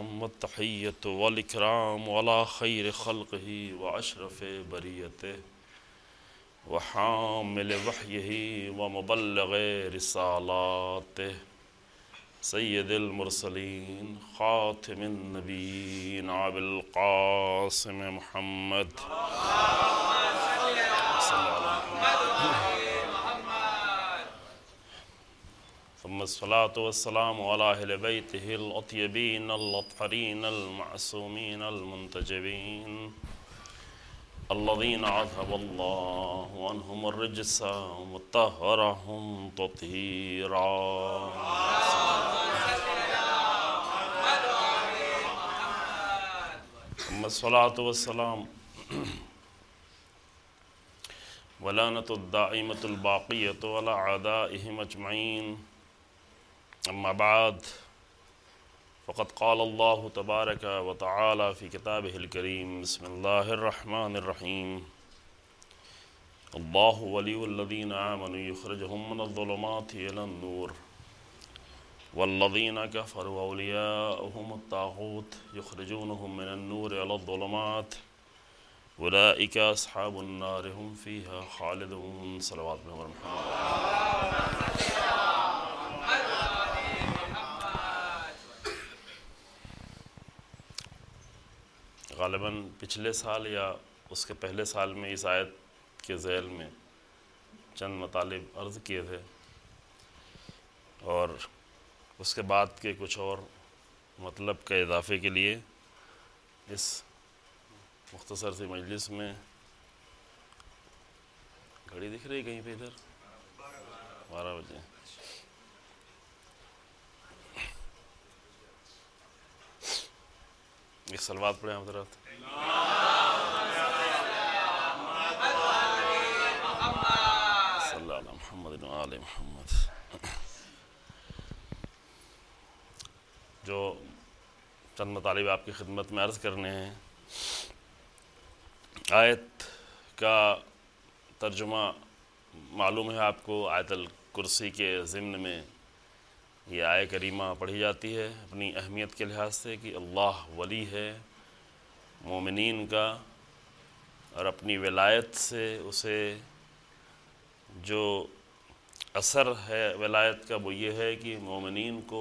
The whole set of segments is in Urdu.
السلام والتحیۃ والاکرام وعلی خیر خلقہ واشرف بریتہ وحامل وحیہ ومبلغ رسالاتہ سید المرسلین خاتم النبیین ابی القاسم محمد ثم الصلاة والسلام على أهل بيته الأطيبين الأطهرين المعصومين المنتجبين الذين عذب الله عنهم الرجس وطهرهم تطهيرا. ثم الصلاة والسلام ولعنة الدائمة الباقية على أعدائهم أجمعين. أما بعد فقد قال الله تبارك وتعالى في كتابه الكريم بسم الله الرحمن الرحيم الله ولي الذين آمنوا يخرجهم من الظلمات إلى النور والذين كفروا أولياؤهم الطاغوت يخرجونهم من النور إلى الظلمات أولئك أصحاب النار هم فيها خالدون. صلوات محمد. غالباً پچھلے سال یا اس کے پہلے سال میں اس آیت کے ذیل میں چند مطالب عرض کیے تھے اور اس کے بعد کے کچھ اور مطلب کے اضافے کے لیے اس مختصر سی مجلس میں گھڑی دکھ رہی کہیں پہ ادھر 12 بجے. ایک صلوات پڑھیں حضرات. صلی اللہ علیہ محمد و آل محمد. جو چند مطالب آپ کی خدمت میں عرض کرنے ہیں. آیت کا ترجمہ معلوم ہے آپ کو. آیت الکرسی کے ضمن میں یہ آیہ کریمہ پڑھی جاتی ہے اپنی اہمیت کے لحاظ سے کہ اللہ ولی ہے مومنین کا اور اپنی ولایت سے اسے جو اثر ہے ولایت کا وہ یہ ہے کہ مومنین کو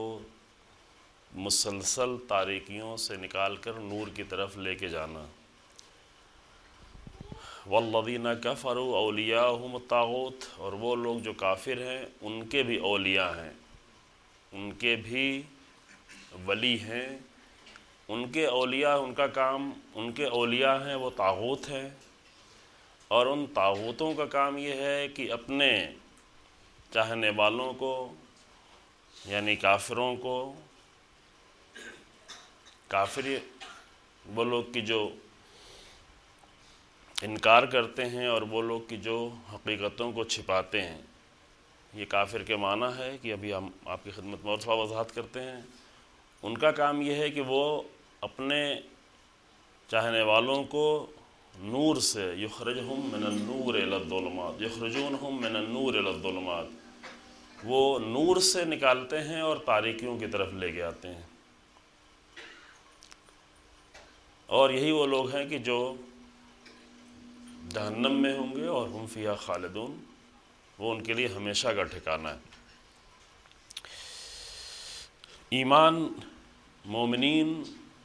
مسلسل تاریکیوں سے نکال کر نور کی طرف لے کے جانا. والذین کفروا اولیاءہم الطاغوت، اور وہ لوگ جو کافر ہیں ان کے بھی اولیاء ہیں، ان کے بھی ولی ہیں. ان کے اولیاء، ان کا کام، ان کے اولیاء ہیں وہ طاغوت ہیں اور ان طاغوتوں کا کام یہ ہے کہ اپنے چاہنے والوں کو یعنی کافروں کو، کافر وہ لوگ کی جو انکار کرتے ہیں اور وہ لوگ کی جو حقیقتوں کو چھپاتے ہیں. یہ کافر کے معنی ہے کہ ابھی ہم آپ کی خدمت میں اور تھوڑا وضاحت کرتے ہیں. ان کا کام یہ ہے کہ وہ اپنے چاہنے والوں کو نور سے یخرجہم من النور الی الظلمات، یخرجونہم من النور الی الظلمات، وہ نور سے نکالتے ہیں اور تاریکیوں کی طرف لے کے آتے ہیں. اور یہی وہ لوگ ہیں کہ جو جہنم میں ہوں گے اور ہم فیہا خالدون، وہ ان کے لیے ہمیشہ کا ٹھکانہ ہے. ایمان مومن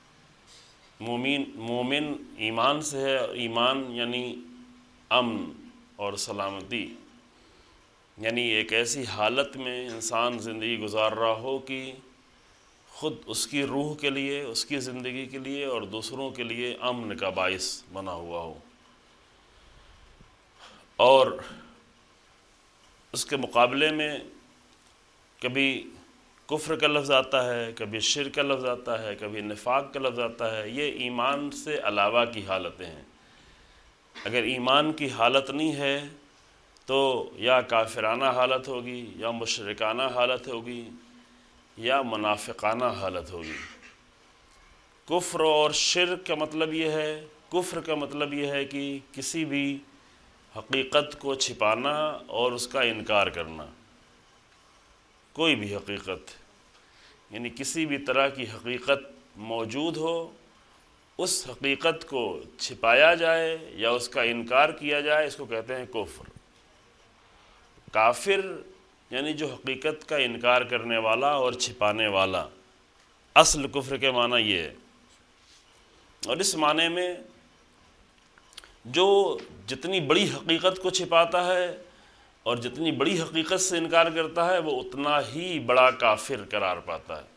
ایمان سے ہے. ایمان یعنی امن اور سلامتی، یعنی ایک ایسی حالت میں انسان زندگی گزار رہا ہو کہ خود اس کی روح کے لیے، اس کی زندگی کے لیے اور دوسروں کے لیے امن کا باعث بنا ہوا ہو. اور اس کے مقابلے میں کبھی کفر کا لفظ آتا ہے، کبھی شرک کا لفظ آتا ہے، کبھی نفاق کا لفظ آتا ہے. یہ ایمان سے علاوہ کی حالتیں ہیں. اگر ایمان کی حالت نہیں ہے تو یا کافرانہ حالت ہوگی، یا مشرکانہ حالت ہوگی، یا منافقانہ حالت ہوگی. کفر اور شرک کا مطلب یہ ہے، کفر کا مطلب یہ ہے کہ کسی بھی حقیقت کو چھپانا اور اس کا انکار کرنا. کوئی بھی حقیقت، یعنی کسی بھی طرح کی حقیقت موجود ہو اس حقیقت کو چھپایا جائے یا اس کا انکار کیا جائے، اس کو کہتے ہیں کفر۔ کافر یعنی جو حقیقت کا انکار کرنے والا اور چھپانے والا، اصل کفر کے معنی یہ ہے۔ اور اس معنی میں جو جتنی بڑی حقیقت کو چھپاتا ہے اور جتنی بڑی حقیقت سے انکار کرتا ہے وہ اتنا ہی بڑا کافر قرار پاتا ہے،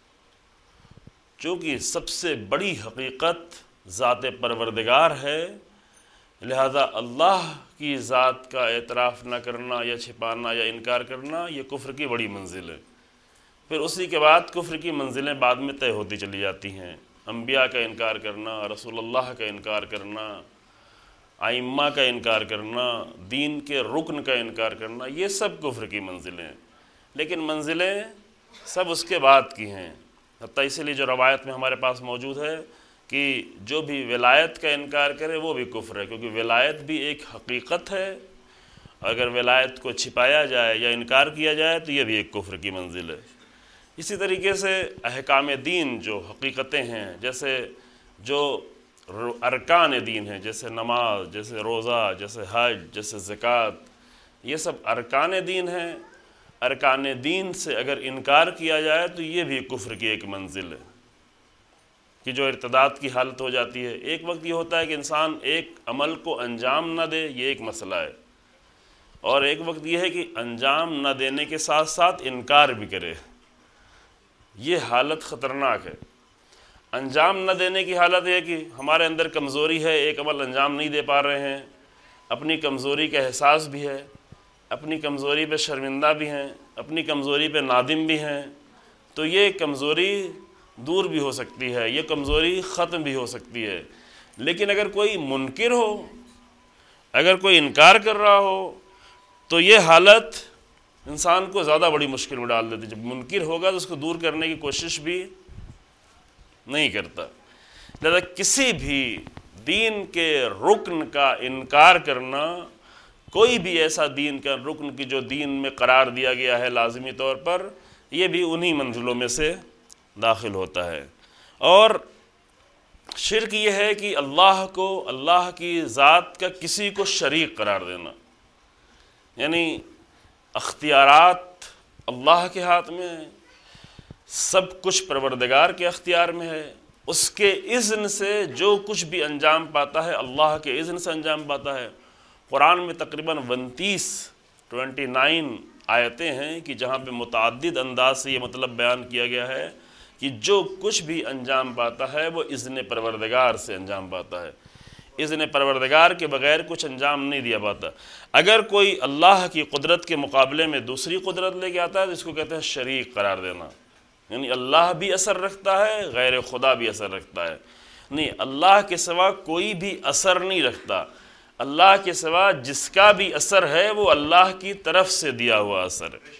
چونکہ سب سے بڑی حقیقت ذات پروردگار ہے، لہذا اللہ کی ذات کا اعتراف نہ کرنا یا چھپانا یا انکار کرنا یہ کفر کی بڑی منزل ہے۔ پھر اسی کے بعد کفر کی منزلیں بعد میں طے ہوتی چلی جاتی ہیں، انبیاء کا انکار کرنا، رسول اللہ کا انکار کرنا، ائمہ کا انکار کرنا، دین کے رکن کا انکار کرنا، یہ سب کفر کی منزلیں ہیں، لیکن منزلیں سب اس کے بعد کی ہیں۔ حتیٰ اسی لیے جو روایت میں ہمارے پاس موجود ہے کہ جو بھی ولایت کا انکار کرے وہ بھی کفر ہے، کیونکہ ولایت بھی ایک حقیقت ہے، اگر ولایت کو چھپایا جائے یا انکار کیا جائے تو یہ بھی ایک کفر کی منزل ہے۔ اسی طریقے سے احکام دین جو حقیقتیں ہیں، جیسے جو ارکان دین ہیں، جیسے نماز، جیسے روزہ، جیسے حج، جیسے زکوٰۃ، یہ سب ارکان دین ہیں۔ ارکان دین سے اگر انکار کیا جائے تو یہ بھی کفر کی ایک منزل ہے کہ جو ارتداد کی حالت ہو جاتی ہے۔ ایک وقت یہ ہوتا ہے کہ انسان ایک عمل کو انجام نہ دے، یہ ایک مسئلہ ہے، اور ایک وقت یہ ہے کہ انجام نہ دینے کے ساتھ ساتھ انکار بھی کرے، یہ حالت خطرناک ہے۔ انجام نہ دینے کی حالت یہ ہے کہ ہمارے اندر کمزوری ہے، ایک عمل انجام نہیں دے پا رہے ہیں، اپنی کمزوری کا احساس بھی ہے، اپنی کمزوری پہ شرمندہ بھی ہیں، اپنی کمزوری پہ نادم بھی ہیں، تو یہ کمزوری دور بھی ہو سکتی ہے، یہ کمزوری ختم بھی ہو سکتی ہے۔ لیکن اگر کوئی منکر ہو، اگر کوئی انکار کر رہا ہو تو یہ حالت انسان کو زیادہ بڑی مشکل میں ڈال دیتی ہے۔ جب منکر ہوگا تو اس کو دور کرنے کی کوشش بھی نہیں کرتا۔ لہذا کسی بھی دین کے رکن کا انکار کرنا، کوئی بھی ایسا دین کا رکن کی جو دین میں قرار دیا گیا ہے لازمی طور پر، یہ بھی انہی منزلوں میں سے داخل ہوتا ہے۔ اور شرک یہ ہے کہ اللہ کو، اللہ کی ذات کا کسی کو شریک قرار دینا، یعنی اختیارات اللہ کے ہاتھ میں ہیں، سب کچھ پروردگار کے اختیار میں ہے، اس کے اذن سے جو کچھ بھی انجام پاتا ہے اللہ کے اذن سے انجام پاتا ہے۔ قرآن میں تقریباً 29 آیتیں ہیں کہ جہاں پہ متعدد انداز سے یہ مطلب بیان کیا گیا ہے کہ جو کچھ بھی انجام پاتا ہے وہ اذن پروردگار سے انجام پاتا ہے، اذن پروردگار کے بغیر کچھ انجام نہیں دیا پاتا۔ اگر کوئی اللہ کی قدرت کے مقابلے میں دوسری قدرت لے کے آتا ہے تو اس کو کہتے ہیں شریک قرار دینا، یعنی اللہ بھی اثر رکھتا ہے، غیر خدا بھی اثر رکھتا ہے، نہیں، اللہ کے سوا کوئی بھی اثر نہیں رکھتا، اللہ کے سوا جس کا بھی اثر ہے وہ اللہ کی طرف سے دیا ہوا اثر ہے۔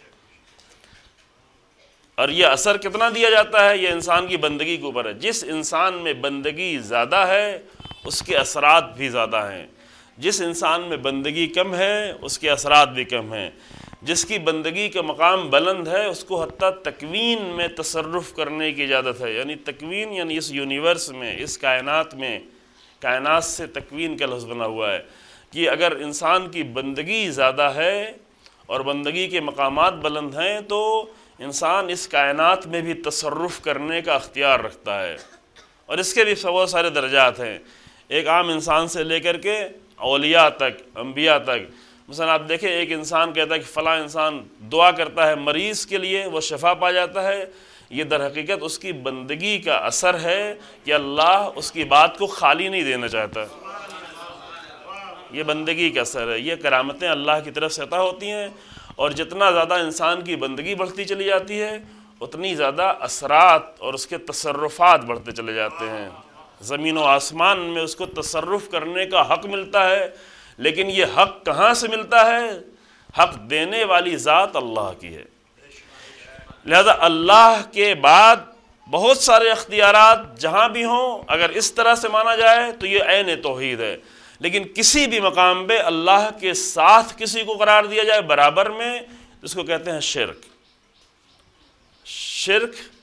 اور یہ اثر کتنا دیا جاتا ہے یہ انسان کی بندگی کے اوپر ہے۔ جس انسان میں بندگی زیادہ ہے اس کے اثرات بھی زیادہ ہیں، جس انسان میں بندگی کم ہے اس کے اثرات بھی کم ہیں، جس کی بندگی کا مقام بلند ہے اس کو حتیٰ تکوین میں تصرف کرنے کی اجازت ہے، یعنی تکوین یعنی اس یونیورس میں، اس کائنات میں، کائنات سے تکوین کا لفظ بنا ہوا ہے کہ اگر انسان کی بندگی زیادہ ہے اور بندگی کے مقامات بلند ہیں تو انسان اس کائنات میں بھی تصرف کرنے کا اختیار رکھتا ہے، اور اس کے بھی بہت سارے درجات ہیں، ایک عام انسان سے لے کر کے اولیاء تک، انبیاء تک۔ مثلا آپ دیکھیں ایک انسان کہتا ہے کہ فلاں انسان دعا کرتا ہے مریض کے لیے، وہ شفا پا جاتا ہے، یہ در حقیقت اس کی بندگی کا اثر ہے کہ اللہ اس کی بات کو خالی نہیں دینا چاہتا، یہ بندگی کا اثر ہے۔ یہ کرامتیں اللہ کی طرف سے عطا ہوتی ہیں، اور جتنا زیادہ انسان کی بندگی بڑھتی چلی جاتی ہے اتنی زیادہ اثرات اور اس کے تصرفات بڑھتے چلے جاتے ہیں۔ زمین و آسمان میں اس کو تصرف کرنے کا حق ملتا ہے، لیکن یہ حق کہاں سے ملتا ہے؟ حق دینے والی ذات اللہ کی ہے۔ لہذا اللہ کے بعد بہت سارے اختیارات جہاں بھی ہوں اگر اس طرح سے مانا جائے تو یہ عین توحید ہے، لیکن کسی بھی مقام پہ اللہ کے ساتھ کسی کو قرار دیا جائے برابر میں، اس کو کہتے ہیں شرک۔ شرک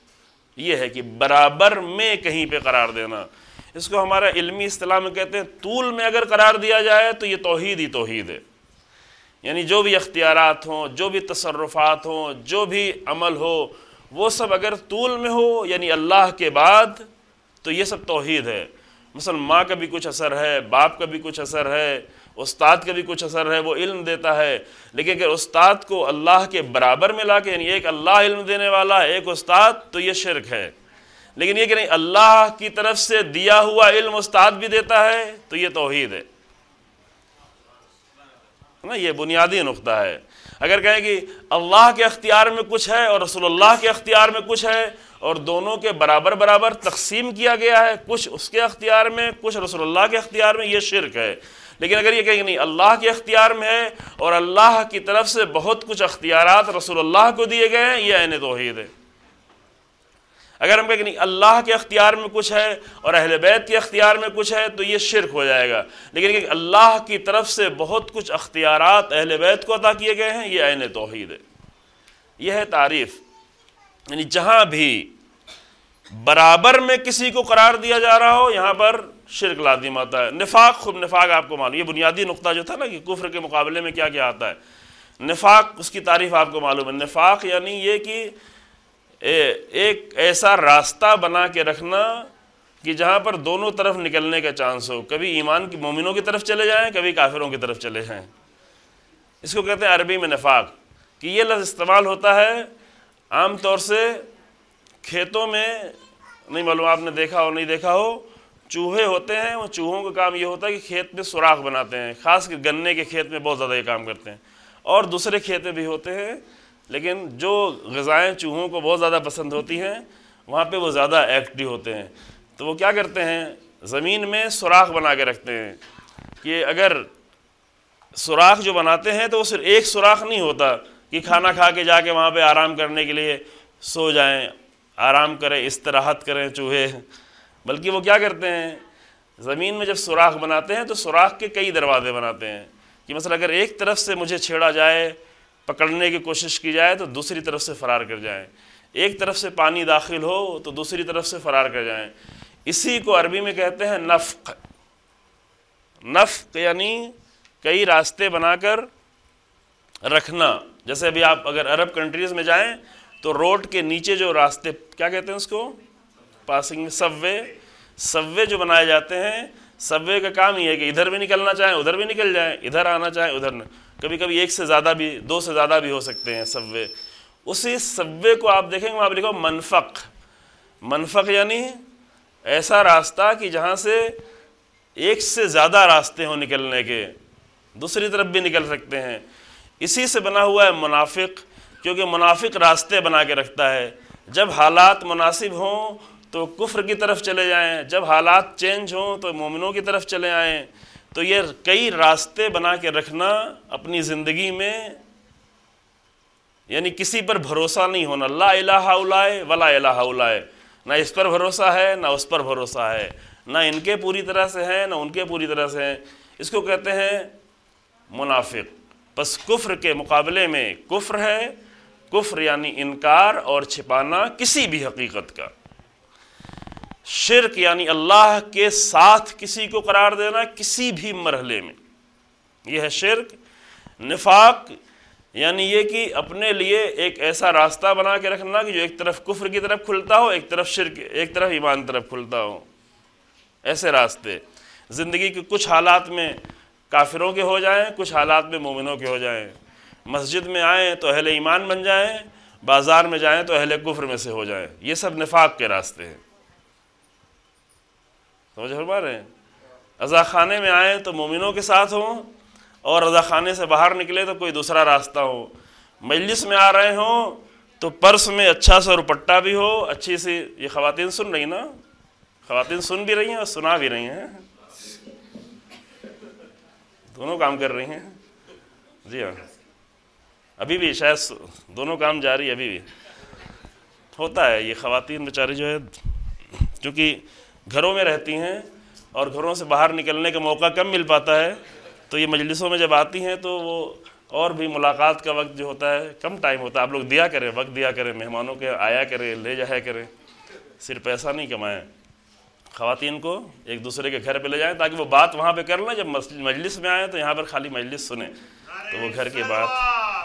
یہ ہے کہ برابر میں کہیں پہ قرار دینا. اس کو ہمارا علمی اصطلاح میں کہتے ہیں طول میں اگر قرار دیا جائے تو یہ توحید ہی توحید ہے. یعنی جو بھی اختیارات ہوں، جو بھی تصرفات ہوں، جو بھی عمل ہو، وہ سب اگر طول میں ہو یعنی اللہ کے بعد، تو یہ سب توحید ہے. مثلا ماں کا بھی کچھ اثر ہے، باپ کا بھی کچھ اثر ہے، استاد کا بھی کچھ اثر ہے، وہ علم دیتا ہے. لیکن اگر استاد کو اللہ کے برابر میں لا کے، یعنی ایک اللہ علم دینے والا ہے، ایک استاد، تو یہ شرک ہے. لیکن یہ کہ نہیں، اللہ کی طرف سے دیا ہوا علم استاد بھی دیتا ہے، تو یہ توحید ہے نا. یہ بنیادی نقطہ ہے. اگر کہیں کہ اللہ کے اختیار میں کچھ ہے اور رسول اللہ کے اختیار میں کچھ ہے، اور دونوں کے برابر برابر تقسیم کیا گیا ہے، کچھ اس کے اختیار میں، کچھ رسول اللہ کے اختیار میں، یہ شرک ہے. لیکن اگر یہ کہیں کہ نہیں، اللہ کے اختیار میں ہے اور اللہ کی طرف سے بہت کچھ اختیارات رسول اللہ کو دیے گئے ہیں، یہ عین توحید ہے. اگر ہم کہیں کہ نہیں، اللہ کے اختیار میں کچھ ہے اور اہل بیت کے اختیار میں کچھ ہے، تو یہ شرک ہو جائے گا. لیکن کہ اللہ کی طرف سے بہت کچھ اختیارات اہل بیت کو عطا کیے گئے ہیں، یہ عین توحید ہے. یہ ہے تعریف. یعنی جہاں بھی برابر میں کسی کو قرار دیا جا رہا ہو، یہاں پر شرک لازم آتا ہے. نفاق، خود نفاق آپ کو معلوم، یہ بنیادی نقطہ جو تھا نا کہ کفر کے مقابلے میں کیا کیا آتا ہے. نفاق، اس کی تعریف آپ کو معلوم ہے. نفاق یعنی یہ کہ ایک ایسا راستہ بنا کے رکھنا کہ جہاں پر دونوں طرف نکلنے کا چانس ہو. کبھی ایمان کی مومنوں کی طرف چلے جائیں، کبھی کافروں کی طرف چلے جائیں. اس کو کہتے ہیں عربی میں نفاق. کہ یہ لفظ استعمال ہوتا ہے عام طور سے کھیتوں میں، نہیں معلوم آپ نے دیکھا ہو نہیں دیکھا ہو، چوہے ہوتے ہیں. وہ چوہوں کا کام یہ ہوتا ہے کہ کھیت میں سوراخ بناتے ہیں. خاص کر گنے کے کھیت میں بہت زیادہ یہ کام کرتے ہیں، اور دوسرے کھیت میں بھی ہوتے ہیں. لیکن جو غذائیں چوہوں کو بہت زیادہ پسند ہوتی ہیں، وہاں پہ وہ زیادہ ایکٹیو ہوتے ہیں. تو وہ کیا کرتے ہیں، زمین میں سوراخ بنا کے رکھتے ہیں. کہ اگر سوراخ جو بناتے ہیں تو وہ صرف ایک سوراخ نہیں ہوتا کہ کھانا کھا کے جا کے وہاں پہ آرام کرنے کے لیے سو جائیں، آرام کریں، استراحت کریں چوہے. بلکہ وہ کیا کرتے ہیں، زمین میں جب سوراخ بناتے ہیں تو سوراخ کے کئی دروازے بناتے ہیں. کہ مثلا اگر ایک طرف سے مجھے چھیڑا جائے، پکڑنے کی کوشش کی جائے، تو دوسری طرف سے فرار کر جائیں. ایک طرف سے پانی داخل ہو تو دوسری طرف سے فرار کر جائیں. اسی کو عربی میں کہتے ہیں نفق. نفق یعنی کئی راستے بنا کر رکھنا. جیسے ابھی آپ اگر عرب کنٹریز میں جائیں تو روڈ کے نیچے جو راستے، کیا کہتے ہیں اس کو، پاسنگ، سب وے جو بنائے جاتے ہیں. سب وے کا کام یہ ہے کہ ادھر بھی نکلنا چاہیں ادھر بھی نکل جائیں، ادھر آنا چاہیں ادھر نہ. کبھی کبھی ایک سے زیادہ بھی، دو سے زیادہ بھی ہو سکتے ہیں سب وے. اسی سب وے کو آپ دیکھیں گے وہاں پہ لکھو منفق. منفق یعنی ایسا راستہ کہ جہاں سے ایک سے زیادہ راستے ہوں نکلنے کے، دوسری طرف بھی نکل سکتے ہیں. اسی سے بنا ہوا ہے منافق، کیونکہ منافق راستے بنا کے رکھتا ہے. جب حالات مناسب ہوں تو کفر کی طرف چلے جائیں، جب حالات چینج ہوں تو مومنوں کی طرف چلے آئیں. تو یہ کئی راستے بنا کے رکھنا اپنی زندگی میں، یعنی کسی پر بھروسہ نہیں ہونا. لا الہ الا ولا الہ الا، نہ اس پر بھروسہ ہے نہ اس پر بھروسہ ہے، نہ ان کے پوری طرح سے ہیں نہ ان کے پوری طرح سے ہیں. اس کو کہتے ہیں منافق. پس کفر کے مقابلے میں کفر ہے. کفر یعنی انکار اور چھپانا کسی بھی حقیقت کا. شرک یعنی اللہ کے ساتھ کسی کو قرار دینا کسی بھی مرحلے میں، یہ ہے شرک. نفاق یعنی یہ کہ اپنے لیے ایک ایسا راستہ بنا کے رکھنا کہ جو ایک طرف کفر کی طرف کھلتا ہو، ایک طرف شرک، ایک طرف ایمان کی طرف کھلتا ہو. ایسے راستے زندگی کے کچھ حالات میں کافروں کے ہو جائیں، کچھ حالات میں مومنوں کے ہو جائیں. مسجد میں آئیں تو اہل ایمان بن جائیں، بازار میں جائیں تو اہل کفر میں سے ہو جائیں. یہ سب نفاق کے راستے ہیں. سمجھ فرما رہے ہیں؟ رضا خانے میں آئیں تو مومنوں کے ساتھ ہوں، اور رضا خانے سے باہر نکلے تو کوئی دوسرا راستہ ہو. مجلس میں آ رہے ہوں تو پرس میں اچھا سا دوپٹہ بھی ہو، اچھی سی. یہ خواتین سن رہی نا، خواتین سن بھی رہی ہیں اور سنا بھی رہی ہیں، دونوں کام کر رہی ہیں. جی ہاں، ابھی بھی شاید دونوں کام جاری ابھی بھی ہوتا ہے. یہ خواتین بیچاری جو ہے چونکہ گھروں میں رہتی ہیں اور گھروں سے باہر نکلنے کا موقع کم مل پاتا ہے، تو یہ مجلسوں میں جب آتی ہیں تو وہ اور بھی ملاقات کا وقت جو ہوتا ہے کم ٹائم ہوتا ہے. آپ لوگ دیا کریں، وقت دیا کریں، مہمانوں کے آیا کریں، لے جایا کریں. صرف پیسہ نہیں کمائیں، خواتین کو ایک دوسرے کے گھر پہ لے جائیں تاکہ وہ بات وہاں پہ کر لیں، جب مجلس میں آئیں تو یہاں پر خالی مجلس سنیں تو وہ گھر کی بات.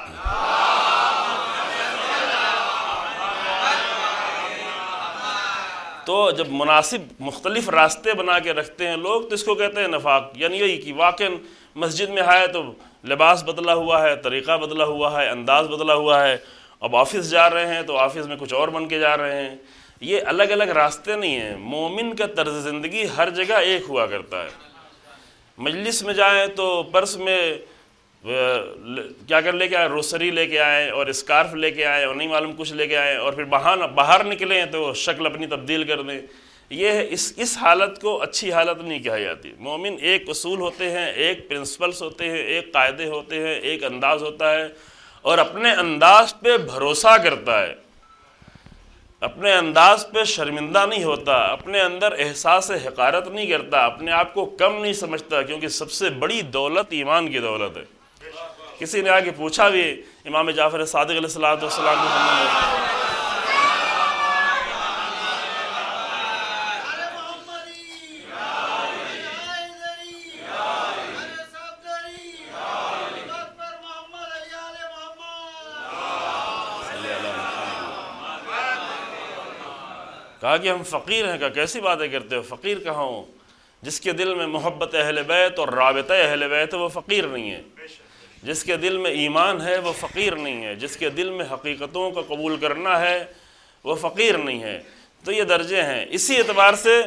تو جب مناسب مختلف راستے بنا کے رکھتے ہیں لوگ تو اس کو کہتے ہیں نفاق. یعنی یہی کہ واقعاً مسجد میں آئے تو لباس بدلا ہوا ہے، طریقہ بدلا ہوا ہے، انداز بدلا ہوا ہے. اب آفس جا رہے ہیں تو آفس میں کچھ اور بن کے جا رہے ہیں. یہ الگ الگ راستے نہیں ہیں. مومن کا طرز زندگی ہر جگہ ایک ہوا کرتا ہے. مجلس میں جائیں تو پرس میں کیا کر لے کے آئے، روسری لے کے آئیں اور اسکارف لے کے آئیں اور نہیں معلوم کچھ لے کے آئیں، اور پھر باہر نکلیں تو شکل اپنی تبدیل کر دیں. یہ اس حالت کو اچھی حالت نہیں کہا جاتی. مومن ایک اصول ہوتے ہیں، ایک پرنسپلس ہوتے ہیں، ایک قاعدے ہوتے ہیں، ایک انداز ہوتا ہے، اور اپنے انداز پہ بھروسہ کرتا ہے، اپنے انداز پہ شرمندہ نہیں ہوتا، اپنے اندر احساس حقارت نہیں کرتا، اپنے آپ کو کم نہیں سمجھتا، کیونکہ سب سے بڑی دولت ایمان کی دولت ہے. کسی نے آگے پوچھا بھی امام جعفر صادق علیہ الصلوۃ والسلام کو، کہا کہ ہم فقیر ہیں. کہا کیسی باتیں کرتے ہو، فقیر کہاں ہوں؟ جس کے دل میں محبت اہل بیت اور رابطہ اہل بیت ہے وہ فقیر نہیں ہے. جس کے دل میں ایمان ہے وہ فقیر نہیں ہے. جس کے دل میں حقیقتوں کا قبول کرنا ہے وہ فقیر نہیں ہے. تو یہ درجے ہیں. اسی اعتبار سے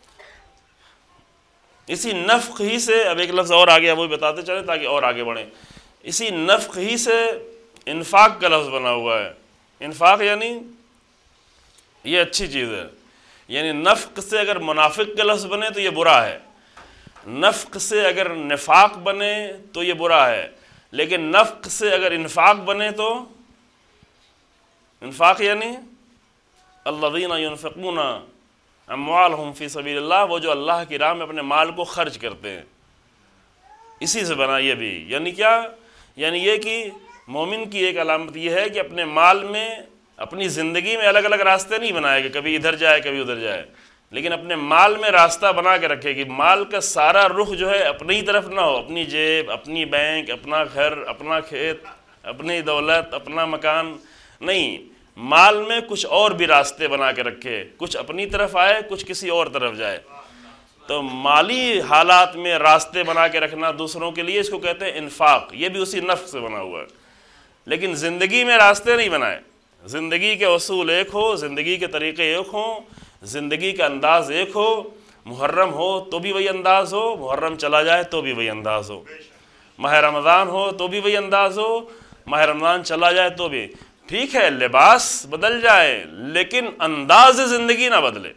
اسی نفق ہی سے اب ایک لفظ اور آگے وہ بتاتے چلیں تاکہ اور آگے بڑھیں. اسی نفق ہی سے انفاق کا لفظ بنا ہوا ہے. انفاق یعنی یہ اچھی چیز ہے. یعنی نفق سے اگر منافق کا لفظ بنے تو یہ برا ہے، نفق سے اگر نفاق بنے تو یہ برا ہے، لیکن نفق سے اگر انفاق بنے تو انفاق یعنی الذین ينفقون اموالهم فی سبیل اللہ، وہ جو اللہ کی راہ میں اپنے مال کو خرچ کرتے ہیں. اسی سے بنا یہ بھی. یعنی کیا؟ یعنی یہ کہ مومن کی ایک علامت یہ ہے کہ اپنے مال میں، اپنی زندگی میں الگ الگ راستے نہیں بنائے کہ کبھی ادھر جائے کبھی ادھر جائے، لیکن اپنے مال میں راستہ بنا کے رکھے کہ مال کا سارا رخ جو ہے اپنی ہی طرف نہ ہو، اپنی جیب، اپنی بینک، اپنا گھر، اپنا کھیت، اپنی دولت، اپنا مکان نہیں. مال میں کچھ اور بھی راستے بنا کے رکھے، کچھ اپنی طرف آئے کچھ کسی اور طرف جائے. تو مالی حالات میں راستے بنا کے رکھنا دوسروں کے لیے، اس کو کہتے ہیں انفاق. یہ بھی اسی نفق سے بنا ہوا ہے. لیکن زندگی میں راستے نہیں بنائے. زندگی کے اصول ایک ہو، زندگی کے طریقے ایک ہوں، زندگی کا انداز ایک ہو. محرم ہو تو بھی وہی انداز ہو، محرم چلا جائے تو بھی وہی انداز ہو. ماہ رمضان ہو تو بھی وہی انداز ہو، ماہ رمضان چلا جائے تو بھی. ٹھیک ہے لباس بدل جائے لیکن انداز زندگی نہ بدلے.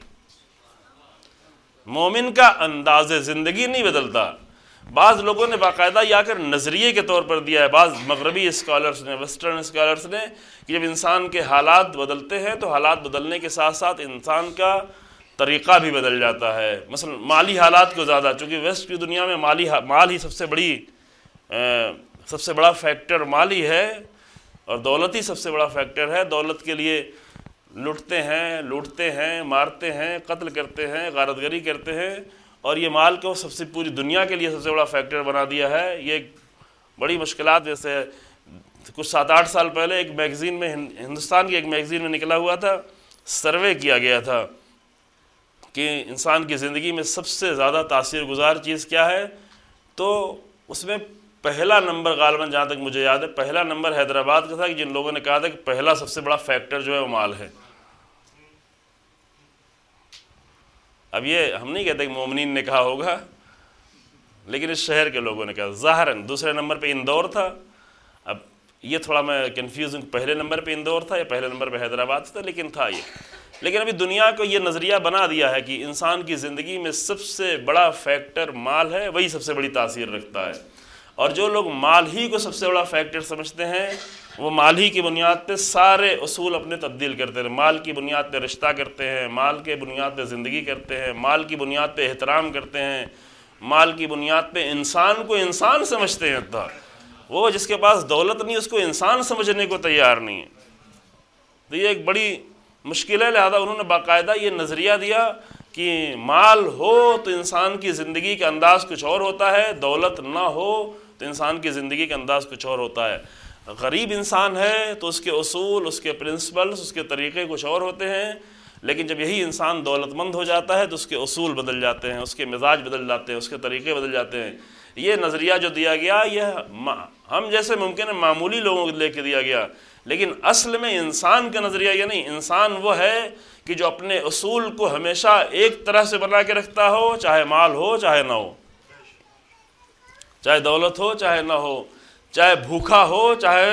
مومن کا انداز زندگی نہیں بدلتا. بعض لوگوں نے باقاعدہ یا کر نظریے کے طور پر دیا ہے، بعض مغربی اسکالرز نے، ویسٹرن اسکالرز نے، کہ جب انسان کے حالات بدلتے ہیں تو حالات بدلنے کے ساتھ ساتھ انسان کا طریقہ بھی بدل جاتا ہے. مثلا مالی حالات کو زیادہ، چونکہ ویسٹ کی دنیا میں مال ہی سب سے بڑا فیکٹر مال ہی ہے، اور دولت ہی سب سے بڑا فیکٹر ہے. دولت کے لیے لوٹتے ہیں، مارتے ہیں، قتل کرتے ہیں، غارت گری کرتے ہیں، اور یہ مال کو پوری دنیا کے لیے سب سے بڑا فیکٹر بنا دیا ہے. یہ بڑی مشکلات. جیسے کچھ 7-8 سال پہلے ایک میگزین میں، ہندوستان کی ایک میگزین میں نکلا ہوا تھا، سروے کیا گیا تھا کہ انسان کی زندگی میں سب سے زیادہ تاثیر گزار چیز کیا ہے. تو اس میں پہلا نمبر غالباً جہاں تک مجھے یاد ہے پہلا نمبر حیدرآباد کا تھا، کہ جن لوگوں نے کہا تھا کہ پہلا سب سے بڑا فیکٹر جو ہے وہ مال ہے. اب یہ ہم نہیں کہتے کہ مومنین نے کہا ہوگا، لیکن اس شہر کے لوگوں نے کہا. ظاہراً دوسرے نمبر پہ اندور تھا. اب یہ تھوڑا میں کنفیوز ہوں، پہلے نمبر پہ اندور تھا یا پہلے نمبر پہ حیدرآباد تھا، لیکن تھا یہ. لیکن ابھی دنیا کو یہ نظریہ بنا دیا ہے کہ انسان کی زندگی میں سب سے بڑا فیکٹر مال ہے، وہی سب سے بڑی تاثیر رکھتا ہے. اور جو لوگ مال ہی کو سب سے بڑا فیکٹر سمجھتے ہیں وہ مال ہی کی بنیاد پہ سارے اصول اپنے تبدیل کرتے ہیں. مال کی بنیاد پہ رشتہ کرتے ہیں، مال کے بنیاد پہ زندگی کرتے ہیں، مال کی بنیاد پہ احترام کرتے ہیں، مال کی بنیاد پہ انسان کو انسان سمجھتے ہیں. وہ جس کے پاس دولت نہیں اس کو انسان سمجھنے کو تیار نہیں ہے. تو یہ ایک بڑی مشکل ہے، لہذا انہوں نے باقاعدہ یہ نظریہ دیا کہ مال ہو تو انسان کی زندگی کا انداز کچھ اور ہوتا ہے، دولت نہ ہو تو انسان کی زندگی کا انداز کچھ اور ہوتا ہے۔ غریب انسان ہے تو اس کے اصول، اس کے پرنسپلز، اس کے طریقے کچھ اور ہوتے ہیں، لیکن جب یہی انسان دولت مند ہو جاتا ہے تو اس کے اصول بدل جاتے ہیں، اس کے مزاج بدل جاتے ہیں، اس کے طریقے بدل جاتے ہیں۔ یہ نظریہ جو دیا گیا یہ ہم جیسے ممکن ہے معمولی لوگوں کو لے کے دیا گیا، لیکن اصل میں انسان کا نظریہ یہ نہیں۔ انسان وہ ہے کہ جو اپنے اصول کو ہمیشہ ایک طرح سے بنا کے رکھتا ہو، چاہے مال ہو چاہے نہ ہو، چاہے دولت ہو چاہے نہ ہو، چاہے بھوکا ہو چاہے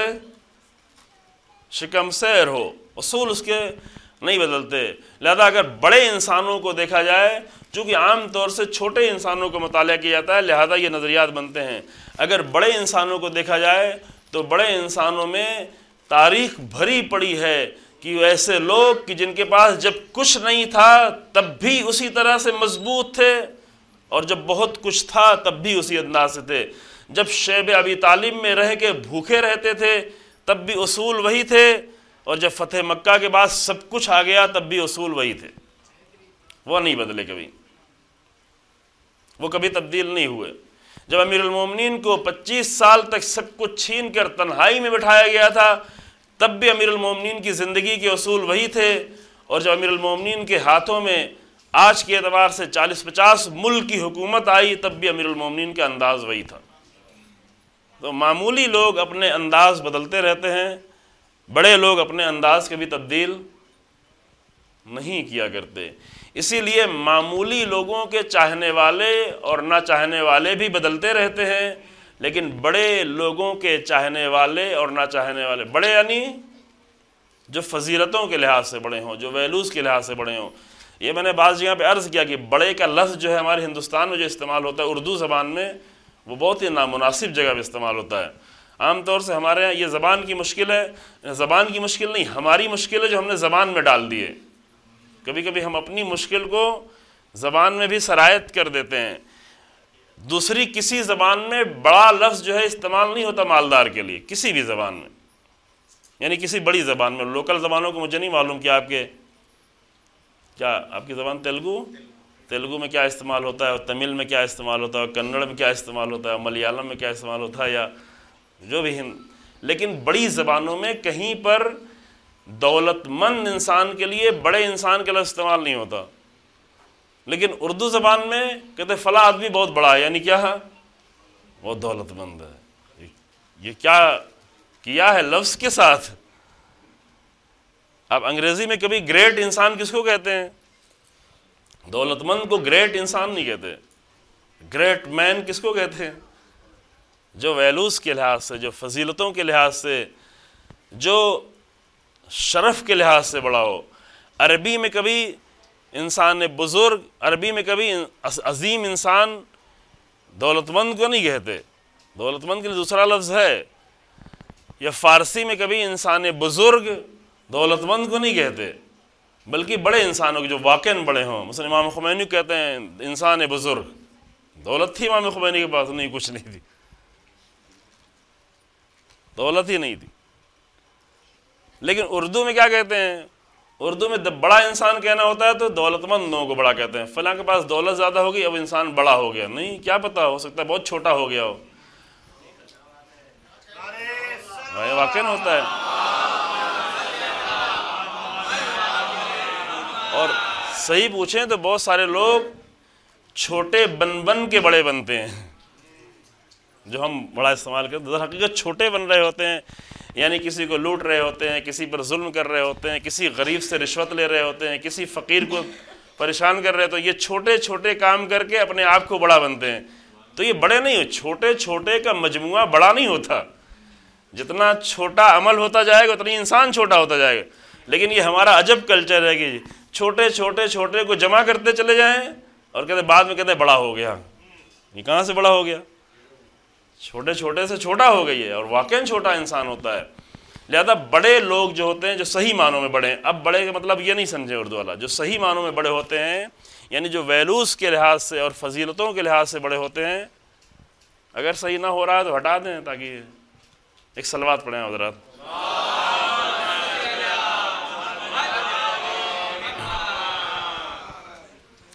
شکم سیر ہو، اصول اس کے نہیں بدلتے۔ لہذا اگر بڑے انسانوں کو دیکھا جائے، چونکہ عام طور سے چھوٹے انسانوں کو مطالعہ کیا جاتا ہے لہذا یہ نظریات بنتے ہیں، اگر بڑے انسانوں کو دیکھا جائے تو بڑے انسانوں میں تاریخ بھری پڑی ہے کہ ایسے لوگ کہ جن کے پاس جب کچھ نہیں تھا تب بھی اسی طرح سے مضبوط تھے، اور جب بہت کچھ تھا تب بھی اسی انداز سے تھے۔ جب شیب ابی طالب میں رہ کے بھوکے رہتے تھے تب بھی اصول وہی تھے، اور جب فتح مکہ کے بعد سب کچھ آ گیا تب بھی اصول وہی تھے، وہ نہیں بدلے کبھی، وہ کبھی تبدیل نہیں ہوئے۔ جب امیر المومنین کو 25 سال تک سب کچھ چھین کر تنہائی میں بٹھایا گیا تھا تب بھی امیر المومنین کی زندگی کے اصول وہی تھے، اور جب امیر المومنین کے ہاتھوں میں آج کے اعتبار سے 40-50 ملک کی حکومت آئی تب بھی امیر المومنین کا انداز وہی تھا۔ تو معمولی لوگ اپنے انداز بدلتے رہتے ہیں، بڑے لوگ اپنے انداز کبھی تبدیل نہیں کیا کرتے۔ اسی لیے معمولی لوگوں کے چاہنے والے اور نہ چاہنے والے بھی بدلتے رہتے ہیں، لیکن بڑے لوگوں کے چاہنے والے اور نہ چاہنے والے، بڑے یعنی جو فضیلتوں کے لحاظ سے بڑے ہوں، جو ویلوز کے لحاظ سے بڑے ہوں۔ یہ میں نے بعض جگہ پہ عرض کیا کہ بڑے کا لفظ جو ہے ہمارے ہندوستان میں جو استعمال ہوتا ہے اردو زبان میں، وہ بہت ہی نامناسب جگہ پہ استعمال ہوتا ہے۔ عام طور سے ہمارے یہاں یہ زبان کی مشکل ہے، زبان کی مشکل نہیں، ہماری مشکل ہے جو ہم نے زبان میں ڈال دی ہے۔ کبھی کبھی ہم اپنی مشکل کو زبان میں بھی سرایت کر دیتے ہیں۔ دوسری کسی زبان میں بڑا لفظ جو ہے استعمال نہیں ہوتا مالدار کے لیے، کسی بھی زبان میں، یعنی کسی بڑی زبان میں۔ لوکل زبانوں کو مجھے نہیں معلوم کہ آپ کی زبان تیلگو میں کیا استعمال ہوتا ہے، اور تمل میں کیا استعمال ہوتا ہے، اور کنڑ میں کیا استعمال ہوتا ہے، اور ملیالم میں کیا استعمال ہوتا ہے، یا جو بھی لیکن بڑی زبانوں میں کہیں پر دولت مند انسان کے لیے بڑے انسان کا لفظ استعمال نہیں ہوتا، لیکن اردو زبان میں کہتے فلاں آدمی بہت بڑا ہے، یعنی کیا ہے؟ وہ دولت مند ہے۔ یہ کیا کیا ہے لفظ کے ساتھ؟ اب انگریزی میں کبھی گریٹ انسان کس کو کہتے ہیں؟ دولت مند کو گریٹ انسان نہیں کہتے، گریٹ مین کس کو کہتے ہیں؟ جو ویلوز کے لحاظ سے، جو فضیلتوں کے لحاظ سے، جو شرف کے لحاظ سے بڑا ہو۔ عربی میں کبھی انسان بزرگ، عربی میں کبھی عظیم انسان دولت مند کو نہیں کہتے، دولت مند کے لیے دوسرا لفظ ہے۔ یا فارسی میں کبھی انسان بزرگ دولت مند کو نہیں کہتے، بلکہ بڑے انسانوں کو جو واقعاً بڑے ہوں۔ مثلا امام خمینی کہتے ہیں انسان بزرگ، دولت تھی امام خمینی کے پاس؟ نہیں، کچھ نہیں تھی، دولت ہی نہیں تھی۔ لیکن اردو میں کیا کہتے ہیں؟ اردو میں بڑا انسان کہنا ہوتا ہے تو دولت مند لوگوں کو بڑا کہتے ہیں۔ فلاں کے پاس دولت زیادہ ہوگی اب انسان بڑا ہو گیا، نہیں، کیا پتہ، ہو سکتا ہے بہت چھوٹا ہو گیا ہو، واقعاً ہوتا ہے۔ اور صحیح پوچھیں تو بہت سارے لوگ چھوٹے بن کے بڑے بنتے ہیں، جو ہم بڑا استعمال کرتے ہیں، در حقیقت چھوٹے بن رہے ہوتے ہیں، یعنی کسی کو لوٹ رہے ہوتے ہیں، کسی پر ظلم کر رہے ہوتے ہیں، کسی غریب سے رشوت لے رہے ہوتے ہیں، کسی فقیر کو پریشان کر رہے تو یہ چھوٹے چھوٹے کام کر کے اپنے آپ کو بڑا بنتے ہیں۔ تو یہ بڑے نہیں، چھوٹے چھوٹے کا مجموعہ بڑا نہیں ہوتا، جتنا چھوٹا عمل ہوتا جائے گا اتنی انسان چھوٹا ہوتا جائے گا۔ لیکن یہ ہمارا عجب کلچر ہے کہ چھوٹے چھوٹے چھوٹے کو جمع کرتے چلے جائیں اور کہتے بعد میں کہتے بڑا ہو گیا۔ یہ کہاں سے بڑا ہو گیا؟ چھوٹے چھوٹے سے چھوٹا ہو گئی ہے، اور واقعاً چھوٹا انسان ہوتا ہے۔ لہذا بڑے لوگ جو ہوتے ہیں جو صحیح معنوں میں بڑے ہیں، اب بڑے کا مطلب یہ نہیں سمجھے اردو والا، جو صحیح معنوں میں بڑے ہوتے ہیں یعنی جو ویلوز کے لحاظ سے اور فضیلتوں کے لحاظ سے بڑے ہوتے ہیں، اگر صحیح نہ ہو رہا ہے تو ہٹا دیں، تاکہ ایک صلوات پڑھیں حضرات۔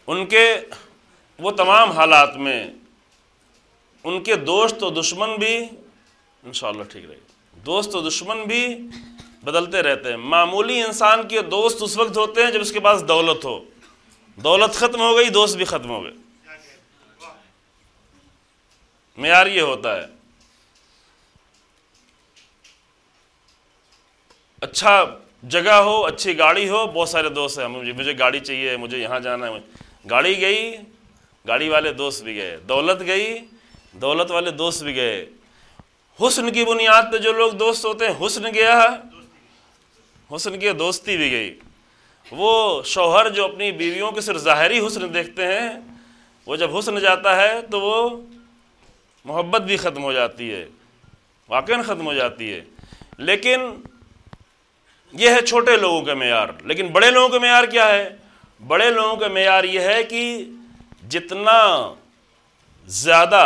ان کے وہ تمام حالات میں ان کے دوست و دشمن بھی انشاءاللہ ٹھیک رہے گا، دوست و دشمن بھی بدلتے رہتے ہیں۔ معمولی انسان کے دوست اس وقت ہوتے ہیں جب اس کے پاس دولت ہو، دولت ختم ہو گئی دوست بھی ختم ہو گئے، معیار یہ ہوتا ہے۔ اچھا جگہ ہو، اچھی گاڑی ہو، بہت سارے دوست ہیں، مجھے گاڑی چاہیے، مجھے یہاں جانا ہے، گاڑی گئی، گاڑی والے دوست بھی گئے، دولت گئی، دولت والے دوست بھی گئے۔ حسن کی بنیاد پہ جو لوگ دوست ہوتے ہیں، حسن گیا، حسن کی دوستی بھی گئی۔ وہ شوہر جو اپنی بیویوں کے صرف ظاہری حسن دیکھتے ہیں، وہ جب حسن جاتا ہے تو وہ محبت بھی ختم ہو جاتی ہے، واقعاً ختم ہو جاتی ہے۔ لیکن یہ ہے چھوٹے لوگوں کا معیار۔ لیکن بڑے لوگوں کا معیار کیا ہے؟ بڑے لوگوں کا معیار یہ ہے کہ جتنا زیادہ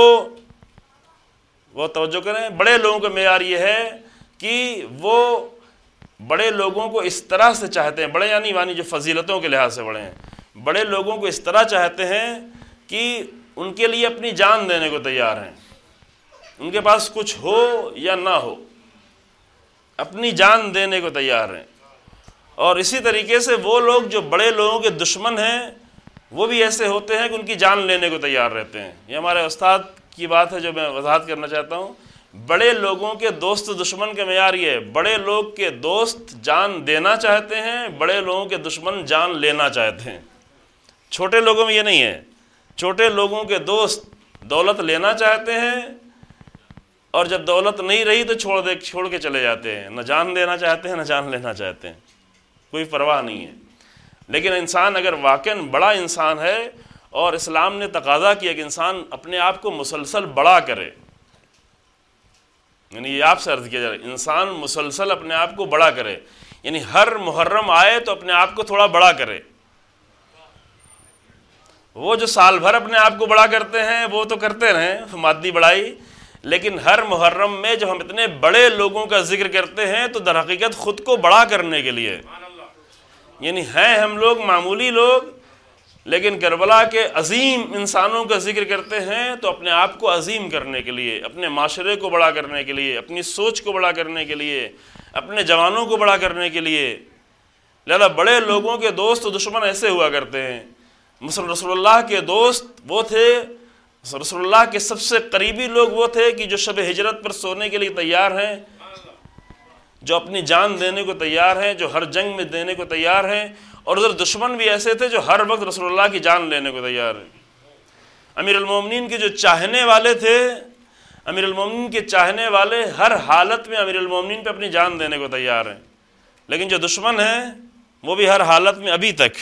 وہ توجہ کریں، بڑے لوگوں کا معیار یہ ہے کہ وہ بڑے لوگوں کو اس طرح سے چاہتے ہیں، بڑے یعنی جو فضیلتوں کے لحاظ سے بڑے ہیں، بڑے لوگوں کو اس طرح چاہتے ہیں کہ ان کے لیے اپنی جان دینے کو تیار ہیں، ان کے پاس کچھ ہو یا نہ ہو، اپنی جان دینے کو تیار ہیں۔ اور اسی طریقے سے وہ لوگ جو بڑے لوگوں کے دشمن ہیں، وہ بھی ایسے ہوتے ہیں کہ ان کی جان لینے کو تیار رہتے ہیں۔ یہ ہمارے استاد کی بات ہے جو میں وضاحت کرنا چاہتا ہوں۔ بڑے لوگوں کے دوست و دشمن کا معیار یہ ہے، بڑے لوگ کے دوست جان دینا چاہتے ہیں، بڑے لوگوں کے دشمن جان لینا چاہتے ہیں۔ چھوٹے لوگوں میں یہ نہیں ہے، چھوٹے لوگوں کے دوست دولت لینا چاہتے ہیں، اور جب دولت نہیں رہی تو چھوڑ کے چلے جاتے ہیں، نہ جان دینا چاہتے ہیں نہ جان لینا چاہتے ہیں، کوئی پرواہ نہیں ہے۔ لیکن انسان اگر واقعاً بڑا انسان ہے، اور اسلام نے تقاضا کیا کہ انسان اپنے آپ کو مسلسل بڑا کرے، یعنی یہ آپ سے عرض کیا جا رہا ہے، انسان مسلسل اپنے آپ کو بڑا کرے، یعنی ہر محرم آئے تو اپنے آپ کو تھوڑا بڑا کرے۔ وہ جو سال بھر اپنے آپ کو بڑا کرتے ہیں وہ تو کرتے رہیں مادی بڑائی، لیکن ہر محرم میں جب ہم اتنے بڑے لوگوں کا ذکر کرتے ہیں تو در حقیقت خود کو بڑا کرنے کے لیے، یعنی ہیں ہم لوگ معمولی لوگ، لیکن کربلا کے عظیم انسانوں کا ذکر کرتے ہیں تو اپنے آپ کو عظیم کرنے کے لیے، اپنے معاشرے کو بڑا کرنے کے لیے، اپنی سوچ کو بڑا کرنے کے لیے، اپنے جوانوں کو بڑا کرنے کے لیے۔ لہذا بڑے لوگوں کے دوست و دشمن ایسے ہوا کرتے ہیں۔ رسول اللہ کے دوست وہ تھے، رسول اللہ کے سب سے قریبی لوگ وہ تھے کہ جو شب ہجرت پر سونے کے لیے تیار ہیں، جو اپنی جان دینے کو تیار ہیں، جو ہر جنگ میں دینے کو تیار ہیں، اور ادھر دشمن بھی ایسے تھے جو ہر وقت رسول اللہ کی جان لینے کو تیار ہیں۔ امیر المومنین کے جو چاہنے والے تھے، امیر المومنین کے چاہنے والے ہر حالت میں امیر المومنین پہ اپنی جان دینے کو تیار ہیں، لیکن جو دشمن ہیں وہ بھی ہر حالت میں ابھی تک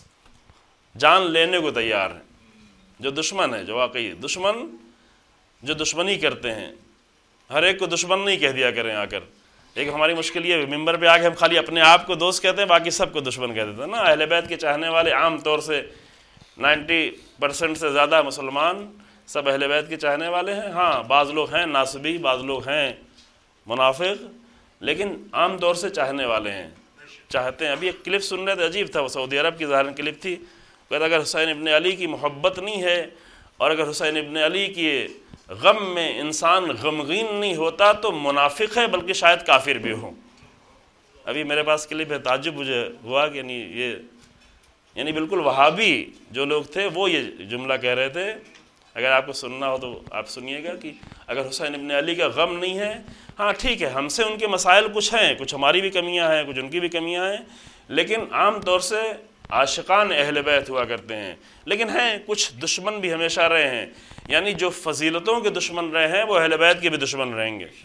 جان لینے کو تیار ہیں۔ جو دشمن ہے، جو واقعی دشمن، جو دشمنی کرتے ہیں، ہر ایک کو دشمن نہیں کہہ دیا کریں آ کر۔ ایک ہماری مشکل یہ ممبر پہ آ کے ہم خالی اپنے آپ کو دوست کہتے ہیں، باقی سب کو دشمن کہہ دیتے ہیں نا۔ اہل بیت کے چاہنے والے عام طور سے 90% سے زیادہ مسلمان سب اہل بیت کے چاہنے والے ہیں۔ ہاں بعض لوگ ہیں ناصبی، بعض لوگ ہیں منافق، لیکن عام طور سے چاہنے والے ہیں، چاہتے ہیں۔ ابھی ایک کلپ سن رہے تھے، عجیب تھا، وہ سعودی عرب کی ظاہر کلپ تھی، کہتا اگر حسین ابن علی کی محبت نہیں ہے، اور اگر حسین ابن علی کی غم میں انسان غمگین نہیں ہوتا تو منافق ہے، بلکہ شاید کافر بھی ہو۔ ابھی میرے پاس کلپ ہے، تعجب مجھے ہوا کہ یعنی بالکل وہابی جو لوگ تھے وہ یہ جملہ کہہ رہے تھے۔ اگر آپ کو سننا ہو تو آپ سنیے گا کہ اگر حسین ابن علی کا غم نہیں ہے، ہاں ٹھیک ہے ہم سے ان کے مسائل کچھ ہیں، کچھ ہماری بھی کمیاں ہیں، کچھ ان کی بھی کمیاں ہیں، لیکن عام طور سے عاشقان اہل بیت ہوا کرتے ہیں۔ لیکن ہیں کچھ دشمن بھی ہمیشہ رہے ہیں، یعنی جو فضیلتوں کے دشمن رہے ہیں وہ اہل بیت کے بھی دشمن رہیں گے۔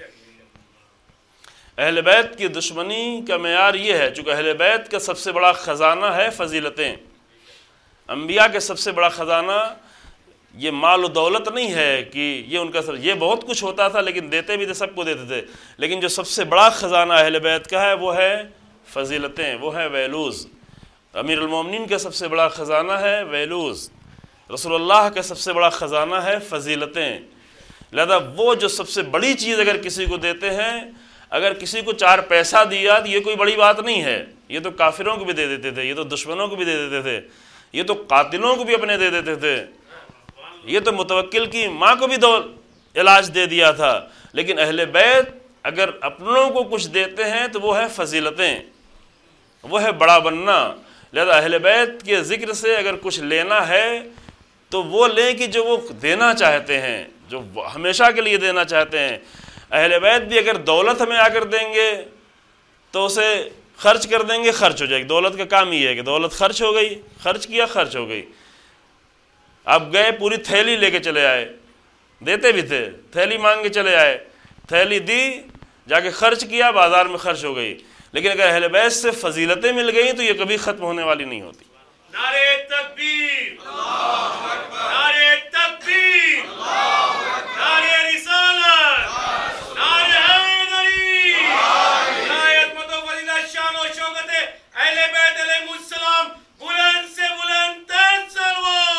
اہل بیت کی دشمنی کا معیار یہ ہے، چونکہ اہل بیت کا سب سے بڑا خزانہ ہے فضیلتیں۔ انبیاء کے سب سے بڑا خزانہ یہ مال و دولت نہیں ہے کہ یہ ان کا یہ بہت کچھ ہوتا تھا لیکن دیتے بھی تھے، سب کو دیتے تھے، لیکن جو سب سے بڑا خزانہ اہل بیت کا ہے وہ ہے فضیلتیں، وہ ہے ویلوز۔ امیر المومنین کا سب سے بڑا خزانہ ہے ویلوز، رسول اللہ کا سب سے بڑا خزانہ ہے فضیلتیں۔ لہذا وہ جو سب سے بڑی چیز اگر کسی کو دیتے ہیں، اگر کسی کو 4 پیسہ دیا تو یہ کوئی بڑی بات نہیں ہے، یہ تو کافروں کو بھی دے دیتے تھے، یہ تو دشمنوں کو بھی دے دیتے تھے، یہ تو قاتلوں کو بھی اپنے دے دیتے تھے، یہ تو متوکل کی ماں کو بھی علاج دے دیا تھا۔ لیکن اہل بیت اگر اپنوں کو کچھ دیتے ہیں تو وہ ہے فضیلتیں، وہ ہے بڑا بننا۔ لہذا اہل بیت کے ذکر سے اگر کچھ لینا ہے تو وہ لیں کہ جو وہ دینا چاہتے ہیں، جو ہمیشہ کے لیے دینا چاہتے ہیں۔ اہل بیت بھی اگر دولت ہمیں آ کر دیں گے تو اسے خرچ کر دیں گے، خرچ ہو جائے گی۔ دولت کا کام یہ ہے کہ دولت خرچ ہو گئی، خرچ کیا، خرچ ہو گئی۔ آپ گئے پوری تھیلی لے کے چلے آئے، دیتے بھی تھے، تھیلی مانگ کے چلے آئے، تھیلی دی، جا کے خرچ کیا، بازار میں خرچ ہو گئی۔ لیکن اگر اہل بیت سے فضیلتیں مل گئیں تو یہ کبھی ختم ہونے والی نہیں ہوتی۔ نعرہ تکبیر، نعرہ تکبیر، نعرہ رسالت، نعرہ حیدری، نعرہ عظمت و فضیلت، شان و شوکت اہل بیت علیہ السلام، بلند سے بلند تر سلوات۔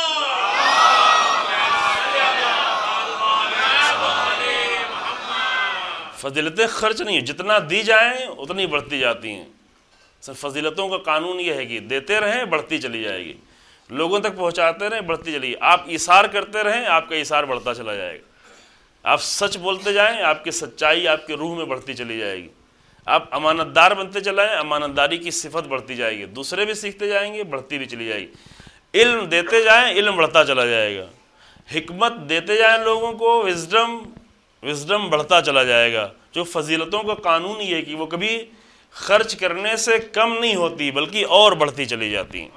فضیلتیں خرچ نہیں ہیں، جتنا دی جائیں اتنی بڑھتی جاتی ہیں۔ صرف فضیلتوں کا قانون یہ ہے کہ دیتے رہیں بڑھتی چلی جائے گی، لوگوں تک پہنچاتے رہیں بڑھتی چلی گی۔ آپ ایثار کرتے رہیں آپ کا ایثار بڑھتا چلا جائے گا۔ آپ سچ بولتے جائیں آپ کی سچائی آپ کے روح میں بڑھتی چلی جائے گی۔ آپ امانت دار بنتے چلائیں، امانت داری کی صفت بڑھتی جائے گی، دوسرے بھی سیکھتے جائیں گے، بڑھتی بھی چلی جائے گی۔ علم دیتے جائیں علم بڑھتا چلا جائے گا، حکمت دیتے جائیں لوگوں کو، وزڈم بڑھتا چلا جائے گا۔ جو فضیلتوں کا قانون یہ ہے کہ وہ کبھی خرچ کرنے سے کم نہیں ہوتی بلکہ اور بڑھتی چلی جاتی ہیں۔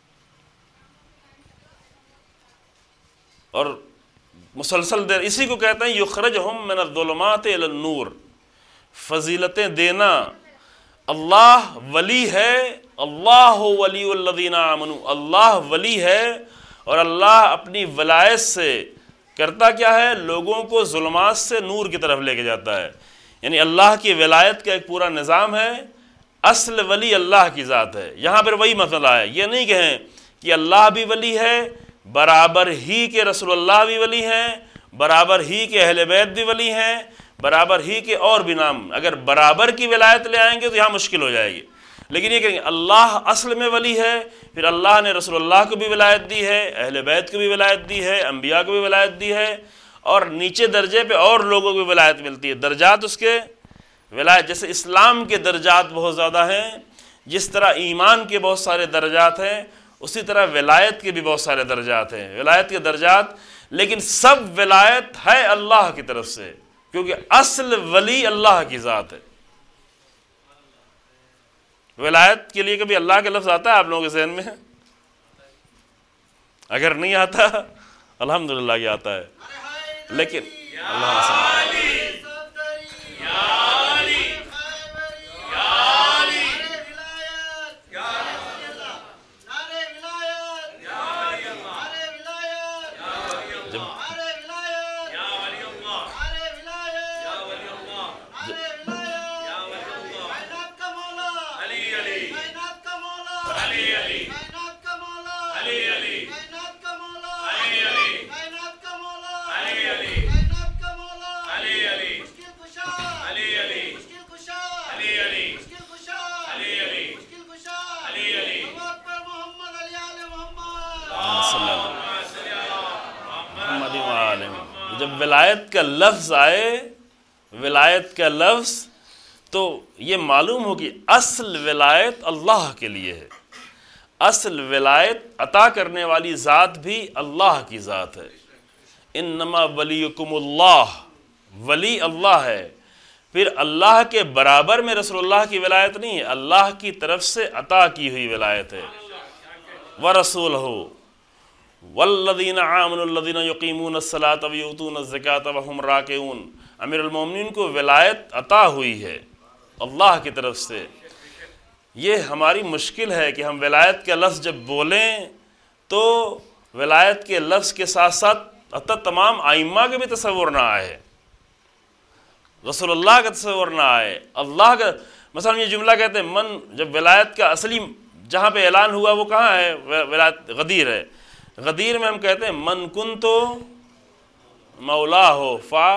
اور مسلسل دیر اسی کو کہتے ہیں یخرجہم من الظلمات الی النور، فضیلتیں دینا۔ اللہ ولی ہے، اللہ ولی الذین آمنوا، اللہ ولی ہے اور اللہ اپنی ولایت سے کرتا کیا ہے؟ لوگوں کو ظلمات سے نور کی طرف لے کے جاتا ہے۔ یعنی اللہ کی ولایت کا ایک پورا نظام ہے۔ اصل ولی اللہ کی ذات ہے۔ یہاں پر وہی مسئلہ ہے، یہ نہیں کہیں کہ اللہ بھی ولی ہے، برابر ہی کے رسول اللہ بھی ولی ہیں، برابر ہی کے اہل بیت بھی ولی ہیں، برابر ہی کے اور بھی نام۔ اگر برابر کی ولایت لے آئیں گے تو یہاں مشکل ہو جائے گی۔ لیکن یہ کہیں گے اللہ اصل میں ولی ہے، پھر اللہ نے رسول اللہ کو بھی ولایت دی ہے، اہل بیت کو بھی ولایت دی ہے، انبیاء کو بھی ولایت دی ہے، اور نیچے درجے پہ اور لوگوں کو بھی ولایت ملتی ہے۔ درجات اس کے ولایت، جیسے اسلام کے درجات بہت زیادہ ہیں، جس طرح ایمان کے بہت سارے درجات ہیں، اسی طرح ولایت کے بھی بہت سارے درجات ہیں۔ ولایت کے درجات، لیکن سب ولایت ہے اللہ کی طرف سے، کیونکہ اصل ولی اللہ کی ذات ہے۔ ولایت کے لیے کبھی اللہ کا لفظ آتا ہے آپ لوگوں کے ذہن میں؟ اگر نہیں آتا الحمدللہ یہ آتا ہے، لیکن جب ولایت کا لفظ آئے، ولایت کا لفظ، تو یہ معلوم ہو کہ اصل ولایت اللہ کے لیے ہے۔ اصل ولایت عطا کرنے والی ذات بھی اللہ کی ذات ہے۔ انما ولیکم اللہ، ولی اللہ ہے۔ پھر اللہ کے برابر میں رسول اللہ کی ولایت نہیں ہے، اللہ کی طرف سے عطا کی ہوئی ولایت ہے۔ وَرَسُولُهُ والذین آمنوا الذین یقیمون الصلاۃ ویؤتون الزکاۃ وہم راکعون، امیر المومنین کو ولایت عطا ہوئی ہے اللہ کی طرف سے۔ یہ ہماری مشکل ہے کہ ہم ولایت کا لفظ جب بولیں تو ولایت کے لفظ کے ساتھ ساتھ حتی تمام ائمہ کے بھی تصور نہ آئے، رسول اللہ کا تصور نہ آئے، اللہ کا۔ مثلا یہ جملہ کہتے ہیں من، جب ولایت کا اصلی جہاں پہ اعلان ہوا وہ کہاں ہے؟ ولایت غدیر ہے۔ غدیر میں ہم کہتے ہیں من کنتو مولا ہو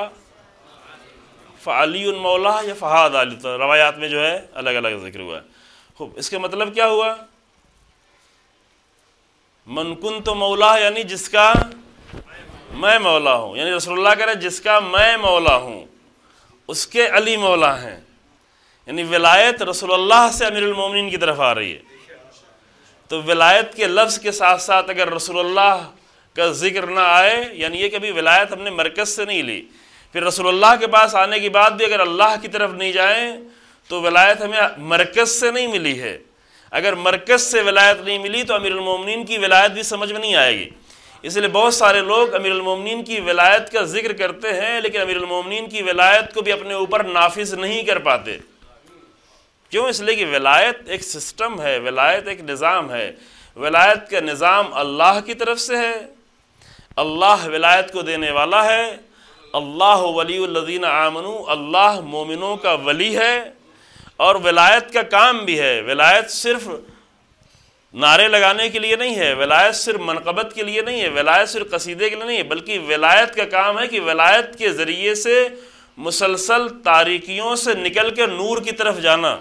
فعلی مولا یا فہاد علی، روایات میں جو ہے الگ الگ ذکر ہوا ہے۔ خوب، اس کا مطلب کیا ہوا؟ من کنت مولا یعنی جس کا میں مولا ہوں، یعنی رسول اللہ کہہ رہے جس کا میں مولا ہوں اس کے علی مولا ہیں، یعنی ولایت رسول اللہ سے امیر المومنین کی طرف آ رہی ہے۔ تو ولایت کے لفظ کے ساتھ ساتھ اگر رسول اللہ کا ذکر نہ آئے، یعنی یہ کبھی ولایت ہم نے مرکز سے نہیں لی، پھر رسول اللہ کے پاس آنے کے بعد بھی اگر اللہ کی طرف نہیں جائیں تو ولایت ہمیں مرکز سے نہیں ملی ہے۔ اگر مرکز سے ولایت نہیں ملی تو امیر المومنین کی ولایت بھی سمجھ میں نہیں آئے گی۔ اس لیے بہت سارے لوگ امیر المومنین کی ولایت کا ذکر کرتے ہیں لیکن امیر المومنین کی ولایت کو بھی اپنے اوپر نافذ نہیں کر پاتے۔ کیوں؟ اس لیے کہ ولایت ایک سسٹم ہے، ولایت ایک نظام ہے، ولایت کا نظام اللہ کی طرف سے ہے، اللہ ولایت کو دینے والا ہے، اللہ ولی الذین آمنوا، اللہ مومنوں کا ولی ہے، اور ولایت کا کام بھی ہے۔ ولایت صرف نعرے لگانے کے لیے نہیں ہے، ولایت صرف منقبت کے لیے نہیں ہے، ولایت صرف قصیدے کے لیے نہیں ہے، بلکہ ولایت کا کام ہے کہ ولایت کے ذریعے سے مسلسل تاریکیوں سے نکل کے نور کی طرف جانا۔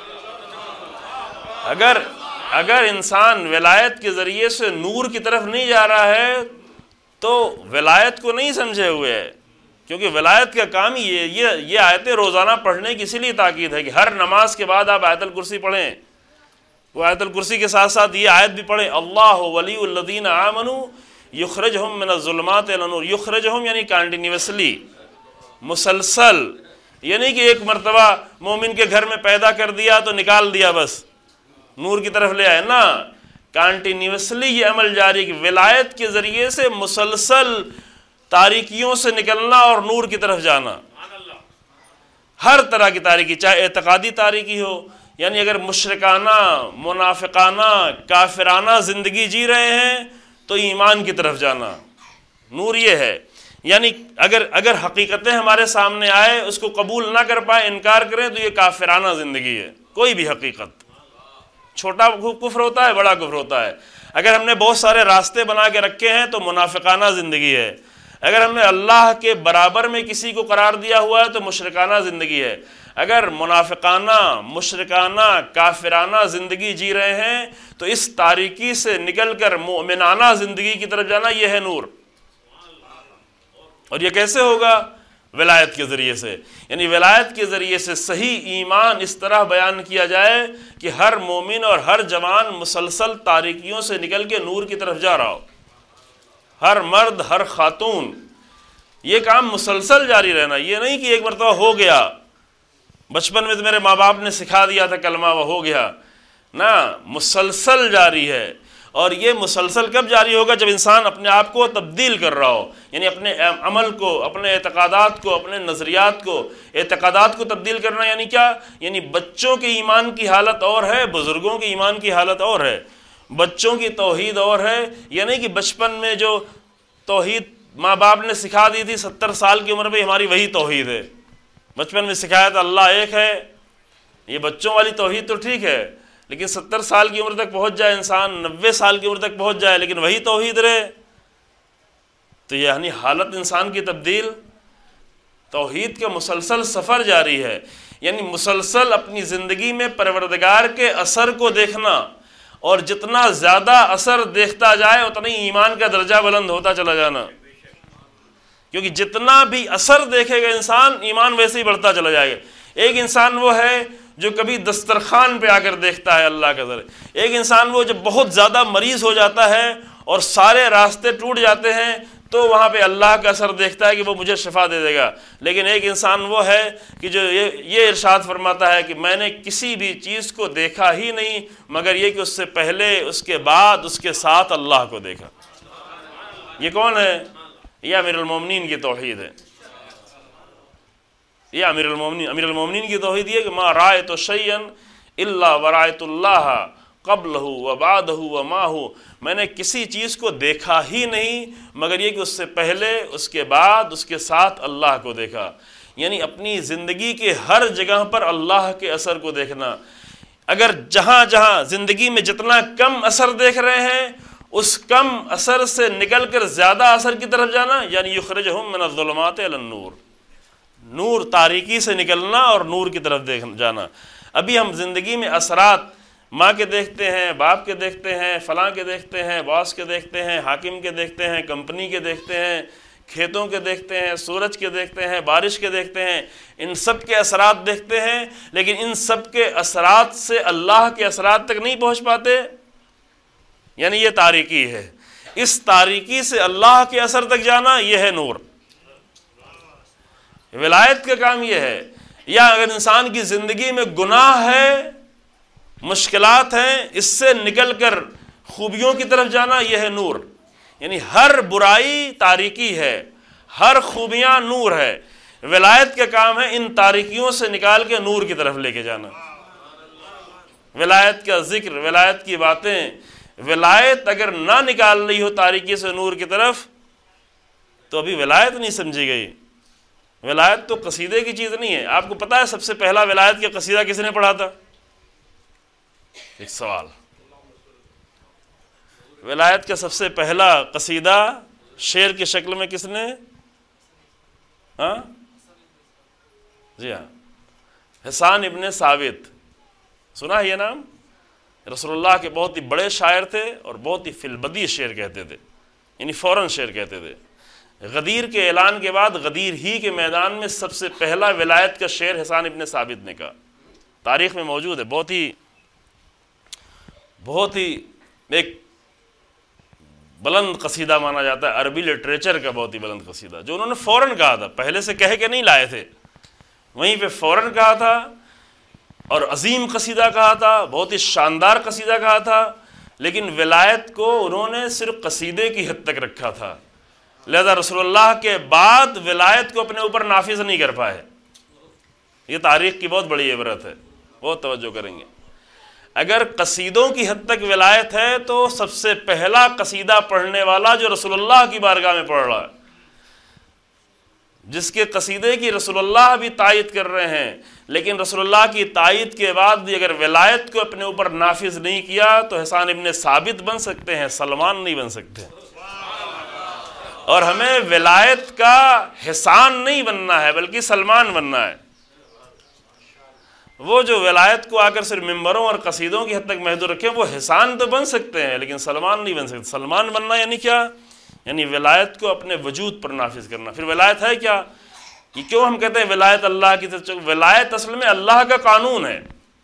اگر انسان ولایت کے ذریعے سے نور کی طرف نہیں جا رہا ہے تو ولایت کو نہیں سمجھے ہوئے ہے، کیونکہ ولایت کا کام ہی یہ آیتیں روزانہ پڑھنے کی اسی لیے تاکید ہے کہ ہر نماز کے بعد آپ آیت الکرسی پڑھیں، وہ آیت الکرسی کے ساتھ ساتھ یہ آیت بھی پڑھیں، اللہ ولی الذین آمنوا یخرجہم من الظلمات الی النور۔ یخرجہم یعنی کانٹینیوسلی، مسلسل، یعنی کہ ایک مرتبہ مومن کے گھر میں پیدا کر دیا تو نکال دیا بس نور کی طرف لے آئے، نہ، کانٹینیوسلی یہ عمل جاری کہ ولایت کے ذریعے سے مسلسل تاریکیوں سے نکلنا اور نور کی طرف جانا۔ ہر طرح کی تاریکی، چاہے اعتقادی تاریکی ہو، یعنی اگر مشرکانہ، منافقانہ، کافرانہ زندگی جی رہے ہیں تو ایمان کی طرف جانا، نور یہ ہے۔ یعنی اگر حقیقتیں ہمارے سامنے آئے، اس کو قبول نہ کر پائے، انکار کریں تو یہ کافرانہ زندگی ہے۔ کوئی بھی حقیقت، چھوٹا کفر ہوتا ہے، بڑا کفر ہوتا ہے۔ اگر ہم نے بہت سارے راستے بنا کے رکھے ہیں تو منافقانہ زندگی ہے۔ اگر ہم نے اللہ کے برابر میں کسی کو قرار دیا ہوا ہے تو مشرکانہ زندگی ہے۔ اگر منافقانہ، مشرکانہ، کافرانہ زندگی جی رہے ہیں تو اس تاریکی سے نکل کر مومنانہ زندگی کی طرف جانا، یہ ہے نور۔ اور یہ کیسے ہوگا؟ ولایت کے ذریعے سے، یعنی ولایت کے ذریعے سے صحیح ایمان اس طرح بیان کیا جائے کہ ہر مومن اور ہر جوان مسلسل تاریکیوں سے نکل کے نور کی طرف جا رہا ہو، ہر مرد، ہر خاتون، یہ کام مسلسل جاری رہنا۔ یہ نہیں کہ ایک مرتبہ ہو گیا، بچپن میں تو میرے ماں باپ نے سکھا دیا تھا کلمہ وہ ہو گیا، نہ، مسلسل جاری ہے۔ اور یہ مسلسل کب جاری ہوگا؟ جب انسان اپنے آپ کو تبدیل کر رہا ہو، یعنی اپنے عمل کو، اپنے اعتقادات کو، اپنے نظریات کو، اعتقادات کو تبدیل کرنا۔ یعنی کیا؟ یعنی بچوں کے ایمان کی حالت اور ہے، بزرگوں کے ایمان کی حالت اور ہے۔ بچوں کی توحید اور ہے، یعنی کہ بچپن میں جو توحید ماں باپ نے سکھا دی تھی، 70 سال کی عمر میں ہماری وہی توحید ہے۔ بچپن میں سکھایا تھا اللہ ایک ہے، یہ بچوں والی توحید تو ٹھیک ہے، لیکن 70 سال کی عمر تک پہنچ جائے انسان، 90 سال کی عمر تک پہنچ جائے لیکن وہی توحید رہے، تو یعنی حالت انسان کی تبدیل۔ توحید کا مسلسل سفر جاری ہے، یعنی مسلسل اپنی زندگی میں پروردگار کے اثر کو دیکھنا، اور جتنا زیادہ اثر دیکھتا جائے اتنا ہی ایمان کا درجہ بلند ہوتا چلا جانا، کیونکہ جتنا بھی اثر دیکھے گا انسان، ایمان ویسے ہی بڑھتا چلا جائے گا۔ ایک انسان وہ ہے جو کبھی دسترخوان پہ آ کر دیکھتا ہے اللہ کا ذر، ایک انسان وہ جب بہت زیادہ مریض ہو جاتا ہے اور سارے راستے ٹوٹ جاتے ہیں تو وہاں پہ اللہ کا اثر دیکھتا ہے کہ وہ مجھے شفا دے دے گا۔ لیکن ایک انسان وہ ہے کہ جو یہ ارشاد فرماتا ہے کہ میں نے کسی بھی چیز کو دیکھا ہی نہیں مگر یہ کہ اس سے پہلے، اس کے بعد، اس کے ساتھ اللہ کو دیکھا۔ یہ کون ہے؟ یہ امیر المومنین کی توحید ہے۔ یہ امیر المومنین کی توحید یہ کہ ما رأیت شیئا الا ورأیت اللہ قبلہ وبعدہ ومعہ، میں نے کسی چیز کو دیکھا ہی نہیں مگر یہ کہ اس سے پہلے، اس کے بعد، اس کے ساتھ اللہ کو دیکھا۔ یعنی اپنی زندگی کے ہر جگہ پر اللہ کے اثر کو دیکھنا۔ اگر جہاں جہاں زندگی میں جتنا کم اثر دیکھ رہے ہیں اس کم اثر سے نکل کر زیادہ اثر کی طرف جانا، یعنی یخرجہم من الظلمات الی النور، نور، تاریکی سے نکلنا اور نور کی طرف جانا۔ ابھی ہم زندگی میں اثرات ماں کے دیکھتے ہیں، باپ کے دیکھتے ہیں، فلاں کے دیکھتے ہیں، باس کے دیکھتے ہیں، حاکم کے دیکھتے ہیں، کمپنی کے دیکھتے ہیں، کھیتوں کے دیکھتے ہیں، سورج کے دیکھتے ہیں، بارش کے دیکھتے ہیں، ان سب کے اثرات دیکھتے ہیں، لیکن ان سب کے اثرات سے اللہ کے اثرات تک نہیں پہنچ پاتے، یعنی یہ تاریکی ہے۔ اس تاریکی سے اللہ کے اثر تک جانا، یہ ہے نور۔ ولایت کا کام یہ ہے۔ یا اگر انسان کی زندگی میں گناہ ہے، مشکلات ہیں، اس سے نکل کر خوبیوں کی طرف جانا، یہ ہے نور۔ یعنی ہر برائی تاریکی ہے، ہر خوبیاں نور ہے۔ ولایت کا کام ہے ان تاریکیوں سے نکال کے نور کی طرف لے کے جانا۔ ولایت کا ذکر، ولایت کی باتیں، ولایت اگر نہ نکال رہی ہو تاریکی سے نور کی طرف تو ابھی ولایت نہیں سمجھی گئی۔ ولایت تو قصیدے کی چیز نہیں ہے۔ آپ کو پتہ ہے سب سے پہلا ولایت کا قصیدہ کس نے پڑھا تھا؟ ایک سوال۔ ولایت کا سب سے پہلا قصیدہ شعر کی شکل میں کس نے؟ ہاں جی ہاں، حسان ابن ثابت، سنا ہے یہ نام؟ رسول اللہ کے بہت ہی بڑے شاعر تھے اور بہت ہی فی البدیہہ شعر کہتے تھے، یعنی فوراً شعر کہتے تھے۔ غدیر کے اعلان کے بعد غدیر ہی کے میدان میں سب سے پہلا ولایت کا شعر حسان ابن ثابت نے کہا، تاریخ میں موجود ہے۔ بہت ہی ایک بلند قصیدہ مانا جاتا ہے، عربی لٹریچر کا بہت ہی بلند قصیدہ، جو انہوں نے فوراً کہا تھا، پہلے سے کہہ کے نہیں لائے تھے، وہیں پہ فوراً کہا تھا، اور عظیم قصیدہ کہا تھا، بہت ہی شاندار قصیدہ کہا تھا، لیکن ولایت کو انہوں نے صرف قصیدے کی حد تک رکھا تھا، لہذا رسول اللہ کے بعد ولایت کو اپنے اوپر نافذ نہیں کر پائے۔ یہ تاریخ کی بہت بڑی عبرت ہے، بہت توجہ کریں گے۔ اگر قصیدوں کی حد تک ولایت ہے تو سب سے پہلا قصیدہ پڑھنے والا جو رسول اللہ کی بارگاہ میں پڑھ رہا ہے، جس کے قصیدے کی رسول اللہ بھی تائید کر رہے ہیں، لیکن رسول اللہ کی تائید کے بعد بھی اگر ولایت کو اپنے اوپر نافذ نہیں کیا تو حسان ابن ثابت بن سکتے ہیں، سلمان نہیں بن سکتے۔ اور ہمیں ولایت کا حسان نہیں بننا ہے بلکہ سلمان بننا ہے۔ وہ جو ولایت کو آ کر صرف ممبروں اور قصیدوں کی حد تک محدود رکھیں، وہ حسان تو بن سکتے ہیں لیکن سلمان نہیں بن سکتے۔ سلمان بننا یعنی کیا؟ یعنی ولایت کو اپنے وجود پر نافذ کرنا۔ پھر ولایت ہے کیا؟ کہ کیوں ہم کہتے ہیں ولایت اللہ کی طرف؟ ولایت اصل میں اللہ کا قانون ہے۔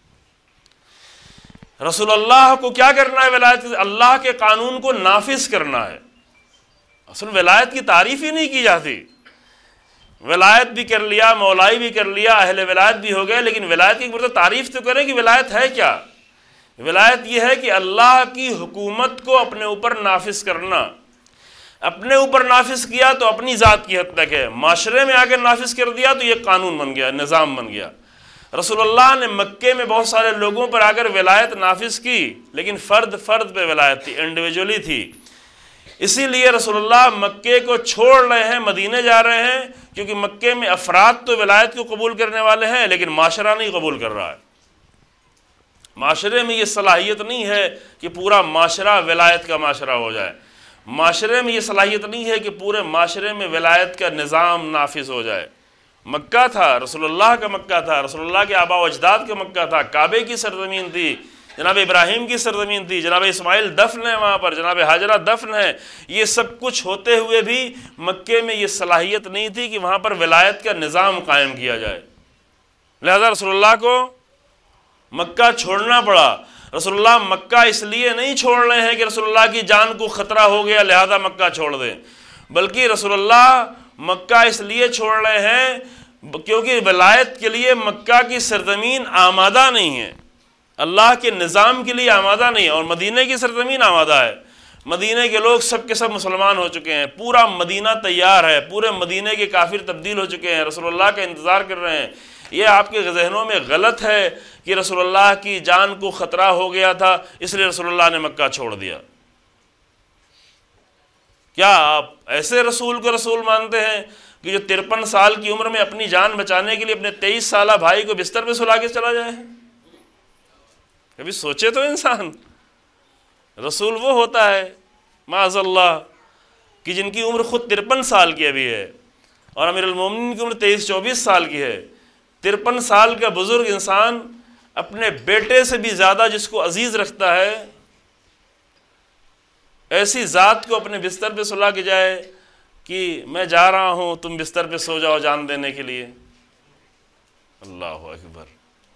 رسول اللہ کو کیا کرنا ہے؟ ولایت اللہ کے قانون کو نافذ کرنا ہے۔ اصل ولایت کی تعریف ہی نہیں کی جاتی۔ ولایت بھی کر لیا، مولائی بھی کر لیا، اہل ولایت بھی ہو گئے، لیکن ولایت کی ایک تعریف تو کریں کہ ولایت ہے کیا؟ ولایت یہ ہے کہ اللہ کی حکومت کو اپنے اوپر نافذ کرنا۔ اپنے اوپر نافذ کیا تو اپنی ذات کی حد تک ہے، معاشرے میں آ کے نافذ کر دیا تو یہ قانون بن گیا، نظام بن گیا۔ رسول اللہ نے مکے میں بہت سارے لوگوں پر آ کر ولایت نافذ کی، لیکن فرد فرد پہ ولایت تھی، انڈیویجولی تھی۔ اسی لیے رسول اللہ مکے کو چھوڑ رہے ہیں، مدینے جا رہے ہیں، کیونکہ مکے میں افراد تو ولایت کو قبول کرنے والے ہیں لیکن معاشرہ نہیں قبول کر رہا ہے۔ معاشرے میں یہ صلاحیت نہیں ہے کہ پورا معاشرہ ولایت کا معاشرہ ہو جائے۔ معاشرے میں یہ صلاحیت نہیں ہے کہ پورے معاشرے میں ولایت کا نظام نافذ ہو جائے۔ مکہ تھا، رسول اللہ کا مکہ تھا، رسول اللہ کے آباء و اجداد کا مکہ تھا، کعبے کی سرزمین تھی، جناب ابراہیم کی سرزمین تھی، جناب اسماعیل دفن ہے وہاں پر، جناب ہاجرہ دفن ہے۔ یہ سب کچھ ہوتے ہوئے بھی مکے میں یہ صلاحیت نہیں تھی کہ وہاں پر ولایت کا نظام قائم کیا جائے، لہذا رسول اللہ کو مکہ چھوڑنا پڑا۔ رسول اللہ مکہ اس لیے نہیں چھوڑ رہے ہیں کہ رسول اللہ کی جان کو خطرہ ہو گیا لہذا مکہ چھوڑ دیں، بلکہ رسول اللہ مکہ اس لیے چھوڑ رہے ہیں کیونکہ ولایت کے لیے مکہ کی سرزمین آمادہ نہیں ہے، اللہ کے نظام کے لیے آمادہ نہیں ہے، اور مدینہ کی سرزمین آمادہ ہے۔ مدینہ کے لوگ سب کے سب مسلمان ہو چکے ہیں، پورا مدینہ تیار ہے، پورے مدینہ کے کافر تبدیل ہو چکے ہیں، رسول اللہ کا انتظار کر رہے ہیں۔ یہ آپ کے ذہنوں میں غلط ہے کہ رسول اللہ کی جان کو خطرہ ہو گیا تھا اس لیے رسول اللہ نے مکہ چھوڑ دیا۔ کیا آپ ایسے رسول کو رسول مانتے ہیں کہ جو 53 سال کی عمر میں اپنی جان بچانے کے لیے اپنے 23 سالہ بھائی کو بستر پہ سلا کے چلا جائے؟ کبھی سوچے تو انسان۔ رسول وہ ہوتا ہے معاذ اللہ کہ جن کی عمر خود 53 سال کی ابھی ہے، اور امیر المومنین کی عمر 23-24 سال کی ہے۔ 53 سال کا بزرگ انسان اپنے بیٹے سے بھی زیادہ جس کو عزیز رکھتا ہے، ایسی ذات کو اپنے بستر پہ سلا کے جائے کہ میں جا رہا ہوں، تم بستر پہ سو جاؤ جان دینے کے لیے۔ اللہ اکبر!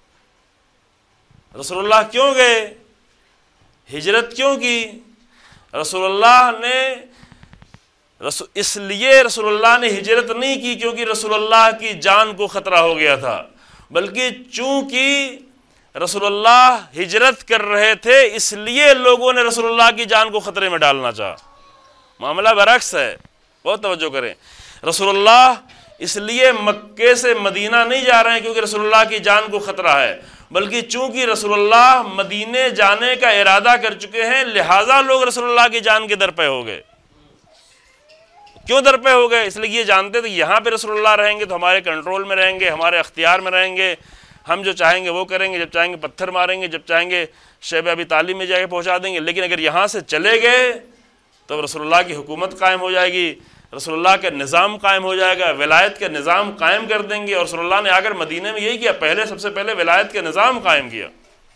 رسول اللہ کیوں گئے؟ ہجرت کیوں کی؟ رسول اللہ نے اس لیے رسول اللہ نے ہجرت نہیں کی کیونکہ رسول اللہ کی جان کو خطرہ ہو گیا تھا، بلکہ چونکہ رسول اللہ ہجرت کر رہے تھے اس لیے لوگوں نے رسول اللہ کی جان کو خطرے میں ڈالنا چاہا۔ معاملہ برعکس ہے، بہت توجہ کریں۔ رسول اللہ اس لیے مکے سے مدینہ نہیں جا رہے ہیں کیونکہ رسول اللہ کی جان کو خطرہ ہے، بلکہ چونکہ رسول اللہ مدینے جانے کا ارادہ کر چکے ہیں لہٰذا لوگ رسول اللہ کی جان کے در پہ ہو گئے۔ کیوں در پہ ہو گئے؟ اس لیے یہ جانتے تھے یہاں پہ رسول اللہ رہیں گے تو ہمارے کنٹرول میں رہیں گے، ہمارے اختیار میں رہیں گے، ہم جو چاہیں گے وہ کریں گے، جب چاہیں گے پتھر ماریں گے، جب چاہیں گے شیب ابی طالب میں جا کے پہنچا دیں گے۔ لیکن اگر یہاں سے چلے گئے تو رسول اللہ کی حکومت قائم ہو جائے گی، رسول اللہ کا نظام قائم ہو جائے گا، ولایت کا نظام قائم کر دیں گے۔ اور رسول اللہ نے اگر مدینے میں یہی کیا، سب سے پہلے ولایت کا نظام قائم کیا۔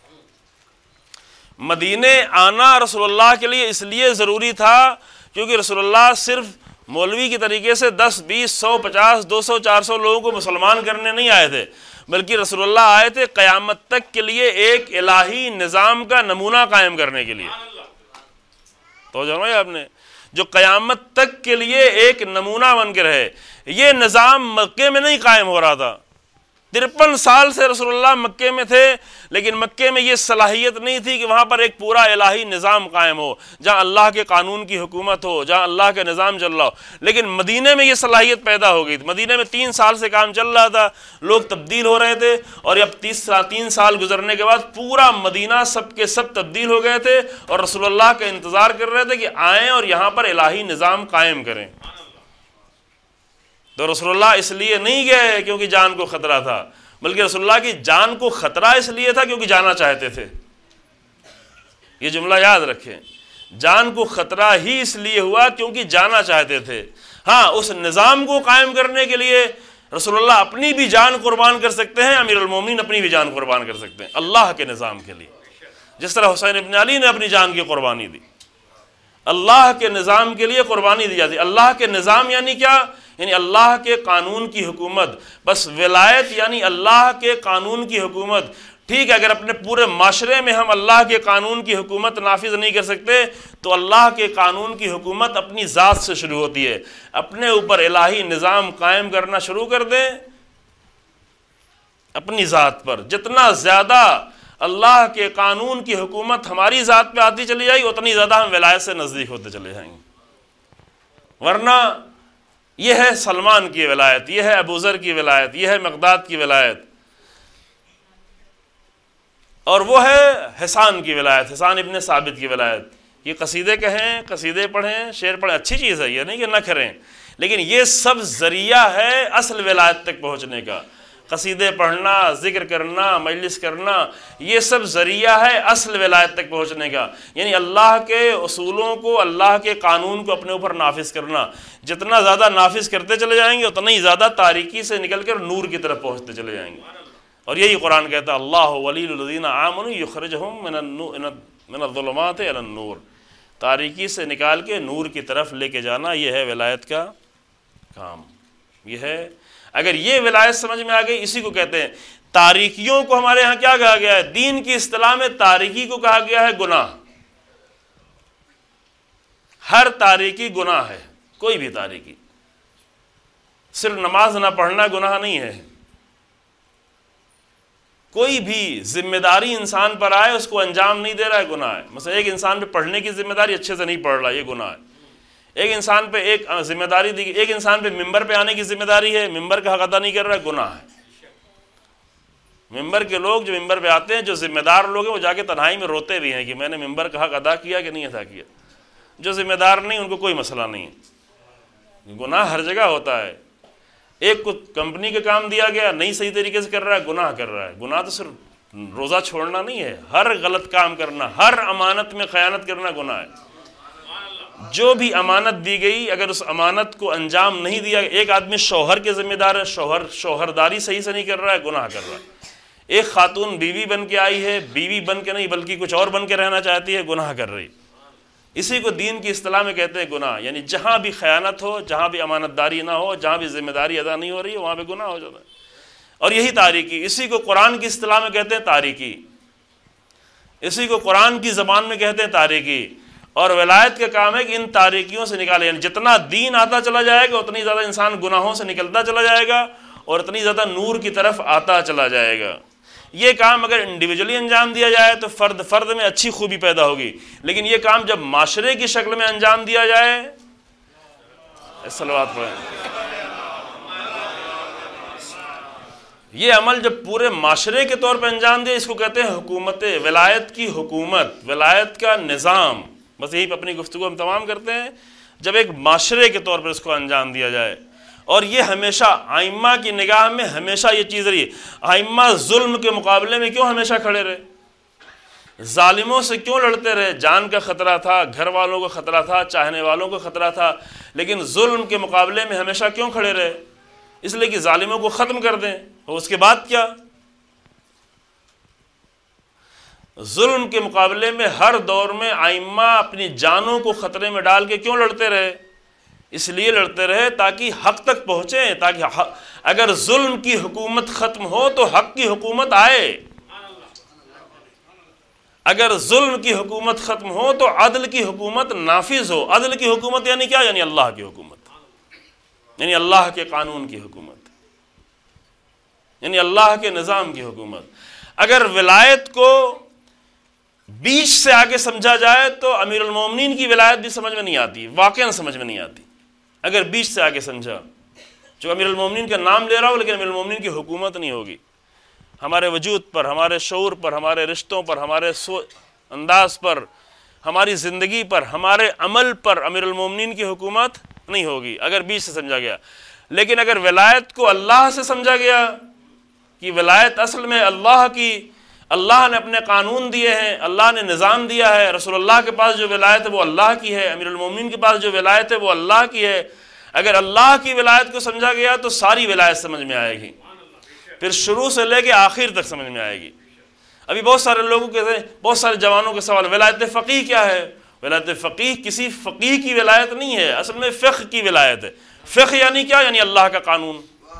مدینے آنا رسول اللہ کے لیے اس لیے ضروری تھا کیونکہ رسول اللہ صرف مولوی کی طریقے سے 10 20 100 50 200 400 لوگوں کو مسلمان کرنے نہیں آئے تھے، بلکہ رسول اللہ آئے تھے قیامت تک کے لیے ایک الہی نظام کا نمونہ قائم کرنے کے لیے۔ تو جانو آپ نے جو قیامت تک کے لیے ایک نمونہ بن کے رہے، یہ نظام مکے میں نہیں قائم ہو رہا تھا۔ 53 سال سے رسول اللہ مکے میں تھے، لیکن مکے میں یہ صلاحیت نہیں تھی کہ وہاں پر ایک پورا الہی نظام قائم ہو، جہاں اللہ کے قانون کی حکومت ہو، جہاں اللہ کا نظام چل رہا ہو۔ لیکن مدینے میں یہ صلاحیت پیدا ہو گئی تھی۔ مدینے میں 3 سال سے کام چل رہا تھا، لوگ تبدیل ہو رہے تھے، اور اب 3 سال گزرنے کے بعد پورا مدینہ سب کے سب تبدیل ہو گئے تھے اور رسول اللہ کا انتظار کر رہے تھے کہ آئیں اور یہاں پر الہی نظام قائم کریں۔ تو رسول اللہ اس لیے نہیں گئے کیونکہ جان کو خطرہ تھا، بلکہ رسول اللہ کی جان کو خطرہ اس لیے تھا کیونکہ جانا چاہتے تھے۔ یہ جملہ یاد رکھیں، جان کو خطرہ ہی اس لیے ہوا کیونکہ جانا چاہتے تھے۔ ہاں، اس نظام کو قائم کرنے کے لیے رسول اللہ اپنی بھی جان قربان کر سکتے ہیں، امیر المومنین اپنی بھی جان قربان کر سکتے ہیں اللہ کے نظام کے لیے، جس طرح حسین ابن علی نے اپنی جان کی قربانی دی۔ اللہ کے نظام کے لیے قربانی دی جاتی۔ اللہ کے نظام یعنی کیا؟ یعنی اللہ کے قانون کی حکومت۔ بس ولایت یعنی اللہ کے قانون کی حکومت۔ ٹھیک ہے، اگر اپنے پورے معاشرے میں ہم اللہ کے قانون کی حکومت نافذ نہیں کر سکتے تو اللہ کے قانون کی حکومت اپنی ذات سے شروع ہوتی ہے۔ اپنے اوپر الہی نظام قائم کرنا شروع کر دیں اپنی ذات پر۔ جتنا زیادہ اللہ کے قانون کی حکومت ہماری ذات پہ آتی چلی جائے گی اتنی زیادہ ہم ولایت سے نزدیک ہوتے چلے جائیں گے۔ ورنہ یہ ہے سلمان کی ولایت، یہ ہے ابو ذر کی ولایت، یہ ہے مقداد کی ولایت، اور وہ ہے حسان کی ولایت، حسان ابن ثابت کی ولایت۔ یہ قصیدے کہیں، قصیدے پڑھیں، شعر پڑھیں، اچھی چیز ہے، یہ نہیں کہ نہ کریں، لیکن یہ سب ذریعہ ہے اصل ولایت تک پہنچنے کا۔ قصیدے پڑھنا، ذکر کرنا، مجلس کرنا، یہ سب ذریعہ ہے اصل ولایت تک پہنچنے کا، یعنی اللہ کے اصولوں کو، اللہ کے قانون کو اپنے اوپر نافذ کرنا۔ جتنا زیادہ نافذ کرتے چلے جائیں گے اتنا ہی زیادہ تاریکی سے نکل کر نور کی طرف پہنچتے چلے جائیں گے۔ اور یہی قرآن کہتا ہے اللہ ولی الذین آمنوا یخرجہم من الظلمات الی النور، تاریکی سے نکال کے نور کی طرف لے کے جانا، یہ ہے ولایت کا کام۔ یہ ہے، اگر یہ ولایت سمجھ میں آ گئی، اسی کو کہتے ہیں تاریکیوں کو ہمارے ہاں کیا کہا گیا ہے؟ دین کی اصطلاح میں تاریکی کو کہا گیا ہے گناہ۔ ہر تاریکی گناہ ہے، کوئی بھی تاریکی۔ صرف نماز نہ پڑھنا گناہ نہیں ہے، کوئی بھی ذمہ داری انسان پر آئے اس کو انجام نہیں دے رہا ہے، گناہ ہے۔ مثلا ایک انسان پہ پڑھنے کی ذمہ داری اچھے سے نہیں پڑھ رہا، یہ گناہ ہے۔ ایک انسان پہ ایک ذمہ داری دی، ایک انسان پہ ممبر پہ آنے کی ذمہ داری ہے، ممبر کا حق ادا نہیں کر رہا ہے، گناہ ہے۔ ممبر کے لوگ جو ممبر پہ آتے ہیں، جو ذمہ دار لوگ ہیں، وہ جا کے تنہائی میں روتے بھی ہیں کہ میں نے ممبر کا حق ادا کیا کہ نہیں ادا کیا۔ جو ذمہ دار نہیں ان کو کوئی مسئلہ نہیں ہے۔ گناہ ہر جگہ ہوتا ہے۔ ایک کو کمپنی کا کام دیا گیا، نہیں صحیح طریقے سے کر رہا ہے، گناہ کر رہا ہے۔ گناہ تو صرف روزہ چھوڑنا نہیں ہے، ہر غلط کام کرنا، ہر امانت میں خیانت کرنا گناہ ہے۔ جو بھی امانت دی گئی، اگر اس امانت کو انجام نہیں دیا، ایک آدمی شوہر کے ذمہ دار ہے، شوہرداری صحیح سے نہیں کر رہا ہے، گناہ کر رہا ہے۔ ایک خاتون بیوی بن کے آئی ہے، بیوی بن کے نہیں بلکہ کچھ اور بن کے رہنا چاہتی ہے، گناہ کر رہی. اسی کو دین کی اصطلاح میں کہتے ہیں گناہ. یعنی جہاں بھی خیانت ہو، جہاں بھی امانت داری نہ ہو، جہاں بھی ذمہ داری ادا نہیں ہو رہی ہے، وہاں پہ گناہ ہو جاتا ہے. اور یہی تاریکی، اسی کو قرآن کی اصطلاح میں کہتے ہیں تاریکی، اسی کو قرآن کی زبان میں کہتے ہیں تاریکی. اور ولایت کا کام ہے کہ ان تاریکیوں سے نکالے. یعنی جتنا دین آتا چلا جائے گا اتنی زیادہ انسان گناہوں سے نکلتا چلا جائے گا اور اتنی زیادہ نور کی طرف آتا چلا جائے گا. یہ کام اگر انڈیویجولی انجام دیا جائے تو فرد میں اچھی خوبی پیدا ہوگی، لیکن یہ کام جب معاشرے کی شکل میں انجام دیا جائے، صلوات پڑھیں، یہ عمل جب پورے معاشرے کے طور پہ انجام دیا، اس کو کہتے ہیں حکومت، ولایت کی حکومت، ولایت کا نظام. بس یہی پہ اپنی گفتگو ہم تمام کرتے ہیں. جب ایک معاشرے کے طور پر اس کو انجام دیا جائے، اور یہ ہمیشہ ائمہ کی نگاہ میں ہمیشہ یہ چیز رہی. ائمہ ظلم کے مقابلے میں کیوں ہمیشہ کھڑے رہے؟ ظالموں سے کیوں لڑتے رہے؟ جان کا خطرہ تھا، گھر والوں کو خطرہ تھا، چاہنے والوں کو خطرہ تھا، لیکن ظلم کے مقابلے میں ہمیشہ کیوں کھڑے رہے؟ اس لیے کہ ظالموں کو ختم کر دیں. اور اس کے بعد کیا؟ ظلم کے مقابلے میں ہر دور میں ائمہ اپنی جانوں کو خطرے میں ڈال کے کیوں لڑتے رہے؟ اس لیے لڑتے رہے تاکہ حق تک پہنچیں، تاکہ اگر ظلم کی حکومت ختم ہو تو حق کی حکومت آئے. اگر ظلم کی حکومت ختم ہو تو عدل کی حکومت نافذ ہو. عدل کی حکومت یعنی کیا؟ یعنی اللہ کی حکومت، یعنی اللہ کے قانون کی حکومت، یعنی اللہ کے نظام کی حکومت. اگر ولایت کو بیچ سے آگے سمجھا جائے تو امیر المومنین کی ولایت بھی سمجھ میں نہیں آتی، واقعاً سمجھ میں نہیں آتی. اگر بیچ سے آگے سمجھا، جو امیر المومنین کا نام لے رہا ہو لیکن امیر المومنین کی حکومت نہیں ہوگی. ہمارے وجود پر، ہمارے شعور پر، ہمارے رشتوں پر، ہمارے انداز پر، ہماری زندگی پر، ہمارے عمل پر امیر المومنین کی حکومت نہیں ہوگی اگر بیچ سے سمجھا گیا. لیکن اگر ولایت کو اللہ سے سمجھا گیا کہ ولایت اصل میں اللہ کی، اللہ نے اپنے قانون دیے ہیں، اللہ نے نظام دیا ہے، رسول اللہ کے پاس جو ولایت ہے وہ اللہ کی ہے، امیر المومنین کے پاس جو ولایت ہے وہ اللہ کی ہے. اگر اللہ کی ولایت کو سمجھا گیا تو ساری ولایت سمجھ میں آئے گی، پھر شروع سے لے کے آخر تک سمجھ میں آئے گی. ابھی بہت سارے لوگوں کے، بہت سارے جوانوں کے سوال، ولایت فقیہ کیا ہے؟ ولایت فقیہ کسی فقیہ کی ولایت نہیں ہے، اصل میں فقہ کی ولایت ہے. فقہ یعنی کیا؟ یعنی اللہ کا قانون.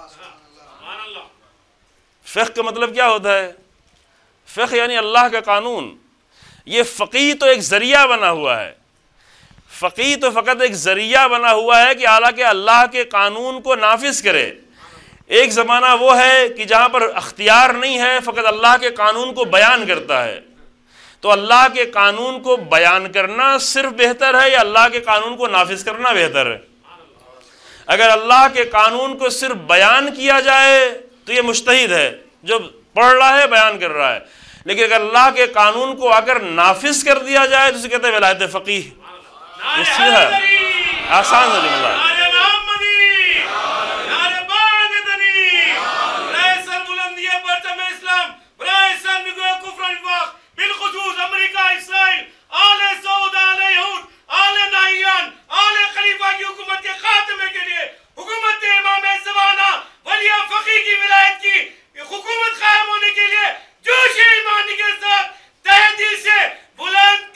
فقہ کا مطلب کیا ہوتا ہے؟ فقہ یعنی اللہ کا قانون. یہ فقیہ تو ایک ذریعہ بنا ہوا ہے، فقیہ تو فقط ایک ذریعہ بنا ہوا ہے کہ حالانکہ اللہ کے قانون کو نافذ کرے. ایک زمانہ وہ ہے کہ جہاں پر اختیار نہیں ہے، فقط اللہ کے قانون کو بیان کرتا ہے. تو اللہ کے قانون کو بیان کرنا صرف بہتر ہے یا اللہ کے قانون کو نافذ کرنا بہتر ہے؟ اگر اللہ کے قانون کو صرف بیان کیا جائے تو یہ مجتہد ہے، جو پڑھ رہا ہے، بیان کر رہا ہے. لیکن اگر اللہ کے قانون کو اگر نافذ کر دیا جائے تو اسے کہتے ہیں ولایت فقیہ. یہ سیدھا آسان ہے جملہ. بالخصوص امریکہ، اسرائیل، آل سعود، آل یہود، آل نہیان، آل خلیفہ کی حکومت کے خاتمے کے لیے حکومت امام زمانہ ولی فقیہ کی ولایت کی حکومت قائم ہونے کے لیے جوش ایمانی کے ساتھ تہہ دل سے بلند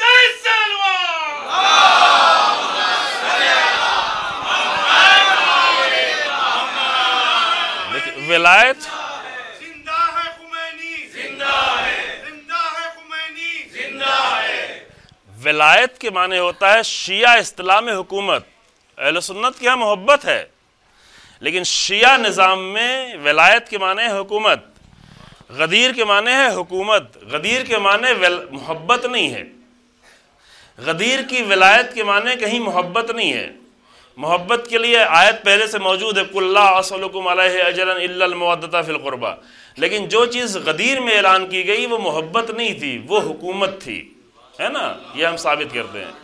ولایت زندہ ہے خمینی، زندہ ہے، زندہ ہے خمینی، زندہ ہے. ولایت کے معنی ہوتا ہے شیعہ اصطلاح میں حکومت. اہل سنت کی ہاں محبت ہے، لیکن شیعہ نظام میں ولایت کے معنی ہے حکومت. غدیر کے معنی ہے حکومت. غدیر کے معنی محبت نہیں ہے. غدیر کی ولایت کے معنی کہیں محبت نہیں ہے. محبت کے لیے آیت پہلے سے موجود ہے، قُلْ لَا أَسْأَلُكُمْ عَلَيْهِ أَجْرًا إِلَّا الْمَوَدَّةَ فِي الْقُرْبَى. لیکن جو چیز غدیر میں اعلان کی گئی وہ محبت نہیں تھی، وہ حکومت تھی، ہے نا؟ یہ ہم ثابت کرتے ہیں.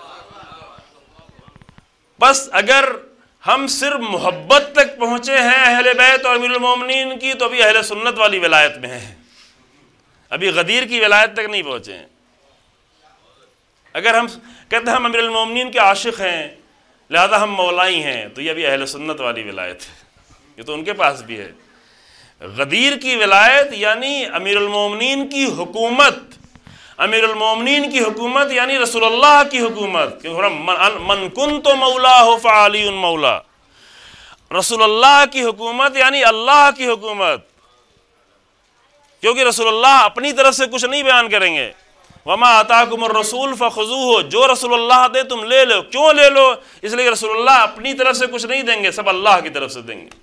بس اگر ہم صرف محبت تک پہنچے ہیں اہل بیت اور امیر المومنین کی تو ابھی اہل سنت والی ولایت میں ہیں، ابھی غدیر کی ولایت تک نہیں پہنچے ہیں. اگر ہم کہتے ہیں ہم امیر المومنین کے عاشق ہیں لہذا ہم مولائی ہیں تو یہ ابھی اہل سنت والی ولایت ہے، یہ تو ان کے پاس بھی ہے. غدیر کی ولایت یعنی امیر المومنین کی حکومت، امیر المومنین کی حکومت یعنی رسول اللہ کی حکومت، من کنت مولاہ فعلی مولا، رسول اللہ کی حکومت یعنی اللہ کی حکومت، کیونکہ رسول اللہ اپنی طرف سے کچھ نہیں بیان کریں گے۔ وما آتاکم الرسول فخذوہ، جو رسول اللہ دے تم لے لو۔ کیوں لے لو؟ اس لیے کہ رسول اللہ اپنی طرف سے کچھ نہیں دیں گے، سب اللہ کی طرف سے دیں گے۔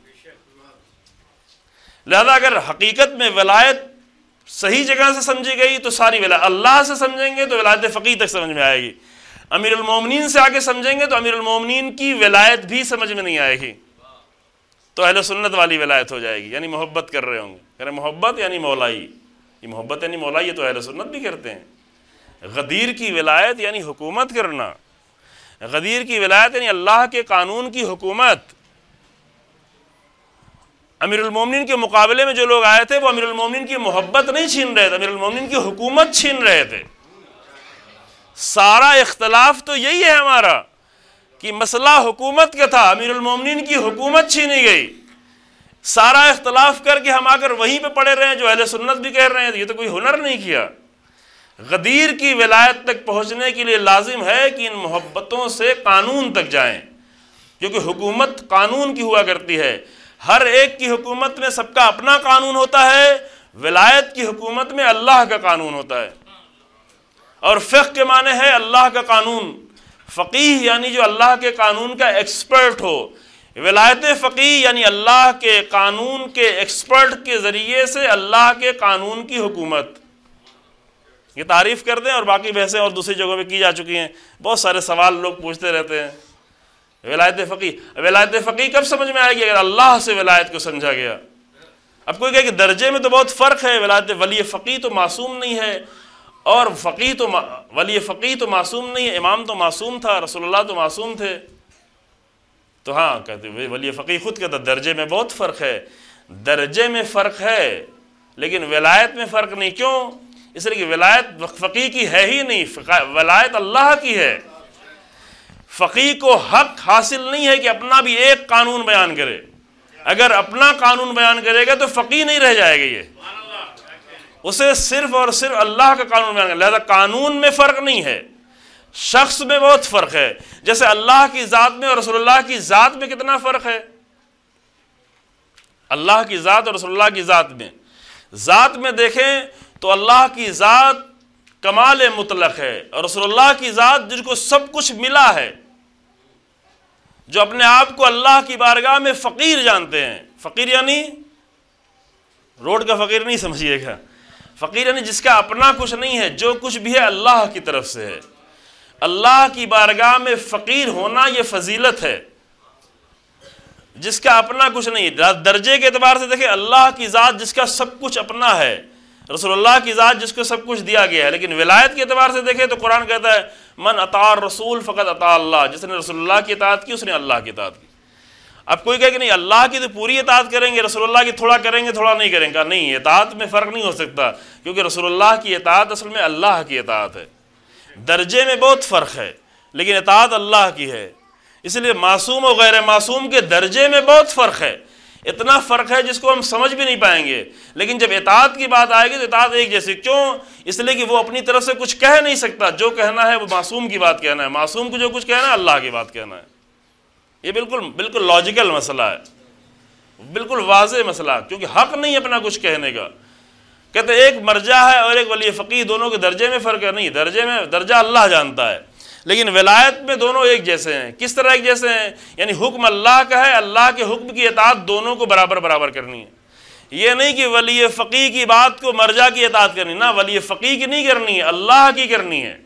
لہذا اگر حقیقت میں ولایت صحیح جگہ سے سمجھی گئی تو ساری ولایت، اللہ سے سمجھیں گے تو ولایت فقیہ تک سمجھ میں آئے گی، امیر المومنین سے آگے سمجھیں گے تو امیر المومنین کی ولایت بھی سمجھ میں نہیں آئے گی، تو اہل سنت والی ولایت ہو جائے گی، یعنی محبت کر رہے ہوں گے، کہہ رہے محبت یعنی مولائی، یہ محبت یعنی مولائی، یہ تو اہل سنت بھی کرتے ہیں۔ غدیر کی ولایت یعنی حکومت کرنا، غدیر کی ولایت یعنی اللہ کے قانون کی حکومت۔ امیر المومنین کے مقابلے میں جو لوگ آئے تھے وہ امیر المومنین کی محبت نہیں چھین رہے تھے، امیر المومنین کی حکومت چھین رہے تھے۔ سارا اختلاف تو یہی ہے ہمارا کہ مسئلہ حکومت کا تھا، امیر المومنین کی حکومت چھینی گئی۔ سارا اختلاف کر کے ہم آ کر وہیں پہ پڑے رہے ہیں جو اہل سنت بھی کہہ رہے ہیں، یہ تو کوئی ہنر نہیں کیا۔ غدیر کی ولایت تک پہنچنے کے لیے لازم ہے کہ ان محبتوں سے قانون تک جائیں، کیونکہ حکومت قانون کی ہوا کرتی ہے، ہر ایک کی حکومت میں سب کا اپنا قانون ہوتا ہے، ولایت کی حکومت میں اللہ کا قانون ہوتا ہے۔ اور فقہ کے معنی ہے اللہ کا قانون، فقیہ یعنی جو اللہ کے قانون کا ایکسپرٹ ہو، ولایت فقیہ یعنی اللہ کے قانون کے ایکسپرٹ کے ذریعے سے اللہ کے قانون کی حکومت۔ یہ تعریف کر دیں، اور باقی بحثیں اور دوسری جگہوں پہ کی جا چکی ہیں، بہت سارے سوال لوگ پوچھتے رہتے ہیں۔ ولایت فقیہ کب سمجھ میں آئے گی؟ اگر اللہ سے ولایت کو سمجھا گیا۔ اب کوئی کہے کہ درجے میں تو بہت فرق ہے، ولی فقیہ تو معصوم نہیں ہے، اور ولی فقیہ تو معصوم نہیں ہے، امام تو معصوم تھا، رسول اللہ تو معصوم تھے۔ تو ہاں کہتے ہیں ولی فقیہ خود کہتا درجے میں بہت فرق ہے، درجے میں فرق ہے لیکن ولایت میں فرق نہیں۔ کیوں؟ اس لیے کہ ولایت فقیہ کی ہے ہی نہیں، ولایت اللہ کی ہے۔ فقیہ کو حق حاصل نہیں ہے کہ اپنا بھی ایک قانون بیان کرے، اگر اپنا قانون بیان کرے گا تو فقیہ نہیں رہ جائے گا، یہ اسے صرف اور صرف اللہ کا قانون بیان کرے۔ لہذا قانون میں فرق نہیں ہے، شخص میں بہت فرق ہے۔ جیسے اللہ کی ذات میں اور رسول اللہ کی ذات میں کتنا فرق ہے، اللہ کی ذات اور رسول اللہ کی ذات میں دیکھیں تو اللہ کی ذات کمال مطلق ہے، اور رسول اللہ کی ذات جس کو سب کچھ ملا ہے، جو اپنے آپ کو اللہ کی بارگاہ میں فقیر جانتے ہیں۔ فقیر یعنی روڈ کا فقیر نہیں سمجھیے گا، فقیر یعنی جس کا اپنا کچھ نہیں ہے، جو کچھ بھی ہے اللہ کی طرف سے ہے۔ اللہ کی بارگاہ میں فقیر ہونا یہ فضیلت ہے، جس کا اپنا کچھ نہیں۔ درجے کے اعتبار سے دیکھیں، اللہ کی ذات جس کا سب کچھ اپنا ہے، رسول اللہ کی ذات جس کو سب کچھ دیا گیا ہے۔ لیکن ولایت کے اعتبار سے دیکھیں تو قرآن کہتا ہے من اطاع الرسول فقد اطاع اللہ، جس نے رسول اللہ کی اطاعت کی اس نے اللہ کی اطاعت کی۔ اب کوئی کہے کہ نہیں اللہ کی تو پوری اطاعت کریں گے، رسول اللہ کی تھوڑا کریں گے تھوڑا نہیں کریں گے، نہیں، اطاعت میں فرق نہیں ہو سکتا، کیونکہ رسول اللہ کی اطاعت اصل میں اللہ کی اطاعت ہے۔ درجے میں بہت فرق ہے لیکن اطاعت اللہ کی ہے، اس لیے معصوم و غیر معصوم کے درجے میں بہت فرق ہے، اتنا فرق ہے جس کو ہم سمجھ بھی نہیں پائیں گے۔ لیکن جب اطاعت کی بات آئے گی تو اطاعت ایک جیسی۔ کیوں؟ اس لیے کہ وہ اپنی طرف سے کچھ کہہ نہیں سکتا، جو کہنا ہے وہ معصوم کی بات کہنا ہے، معصوم کو جو کچھ کہنا ہے اللہ کی بات کہنا ہے۔ یہ بالکل لاجیکل مسئلہ ہے، بالکل واضح مسئلہ، کیونکہ حق نہیں اپنا کچھ کہنے کا۔ کہتے ایک مرجع ہے اور ایک ولی فقیہ، دونوں کے درجے میں فرق ہے، نہیں، درجہ اللہ جانتا ہے، لیکن ولایت میں دونوں ایک جیسے ہیں۔ کس طرح ایک جیسے ہیں؟ یعنی حکم اللہ کا ہے، اللہ کے حکم کی اطاعت دونوں کو برابر کرنی ہے۔ یہ نہیں کہ ولی فقیہ کی بات کو مرجع کی اطاعت کرنی، نہ، ولی فقیہ کی نہیں کرنی ہے، اللہ کی کرنی ہے۔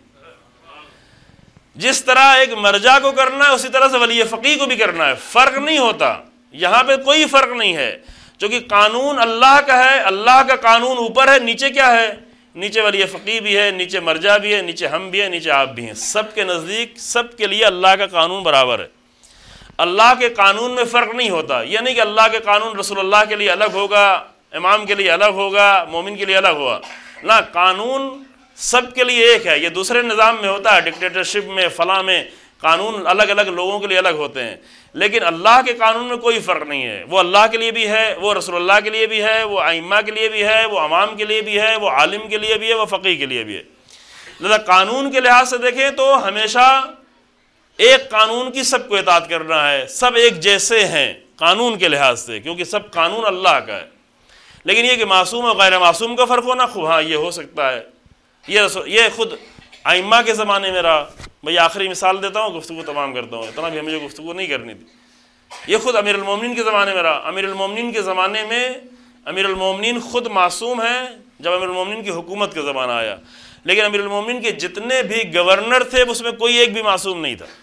جس طرح ایک مرجع کو کرنا ہے اسی طرح سے ولی فقیہ کو بھی کرنا ہے، فرق نہیں ہوتا، یہاں پہ کوئی فرق نہیں ہے، چونکہ قانون اللہ کا ہے، اللہ کا قانون اوپر ہے، نیچے کیا ہے؟ نیچے ولی فقیہ بھی ہے، نیچے مرجع بھی ہے، نیچے ہم بھی ہیں، نیچے آپ بھی ہیں، سب کے نزدیک سب کے لیے اللہ کا قانون برابر ہے۔ اللہ کے قانون میں فرق نہیں ہوتا، یہ نہیں کہ اللہ کے قانون رسول اللہ کے لیے الگ ہوگا، امام کے لیے الگ ہوگا، مومن کے لیے الگ ہوگا، نہ، قانون سب کے لیے ایک ہے۔ یہ دوسرے نظام میں ہوتا ہے، ڈکٹیٹرشپ میں، فلاں میں قانون الگ الگ لوگوں کے لیے الگ ہوتے ہیں، لیکن اللہ کے قانون میں کوئی فرق نہیں ہے، وہ اللہ کے لیے بھی ہے، وہ رسول اللہ کے لیے بھی ہے، وہ ائمہ کے لیے بھی ہے، وہ عوام کے لیے بھی ہے، وہ عالم کے لیے بھی ہے، وہ فقیہ کے لیے بھی ہے۔ لہذا قانون کے لحاظ سے دیکھیں تو ہمیشہ ایک قانون کی سب کو اطاعت کرنا ہے، سب ایک جیسے ہیں قانون کے لحاظ سے، کیونکہ سب قانون اللہ کا ہے۔ لیکن یہ کہ معصوم اور غیر معصوم کا فرق ہونا، ہاں یہ ہو سکتا ہے، یہ خود ائمہ کے زمانے میں رہا۔ بھئی آخری مثال دیتا ہوں، گفتگو تمام کرتا ہوں، اتنا بھی ہمیں گفتگو نہیں کرنی تھی۔ یہ خود امیر المومنین کے زمانے میں رہا۔ امیر المومنین کے زمانے میں امیر المومنین خود معصوم ہیں جب امیر المومنین کی حکومت کا زمانہ آیا، لیکن امیر المومنین کے جتنے بھی گورنر تھے اس میں کوئی ایک بھی معصوم نہیں تھا،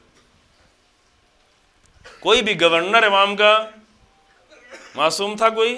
کوئی بھی گورنر امام کا معصوم تھا کوئی؟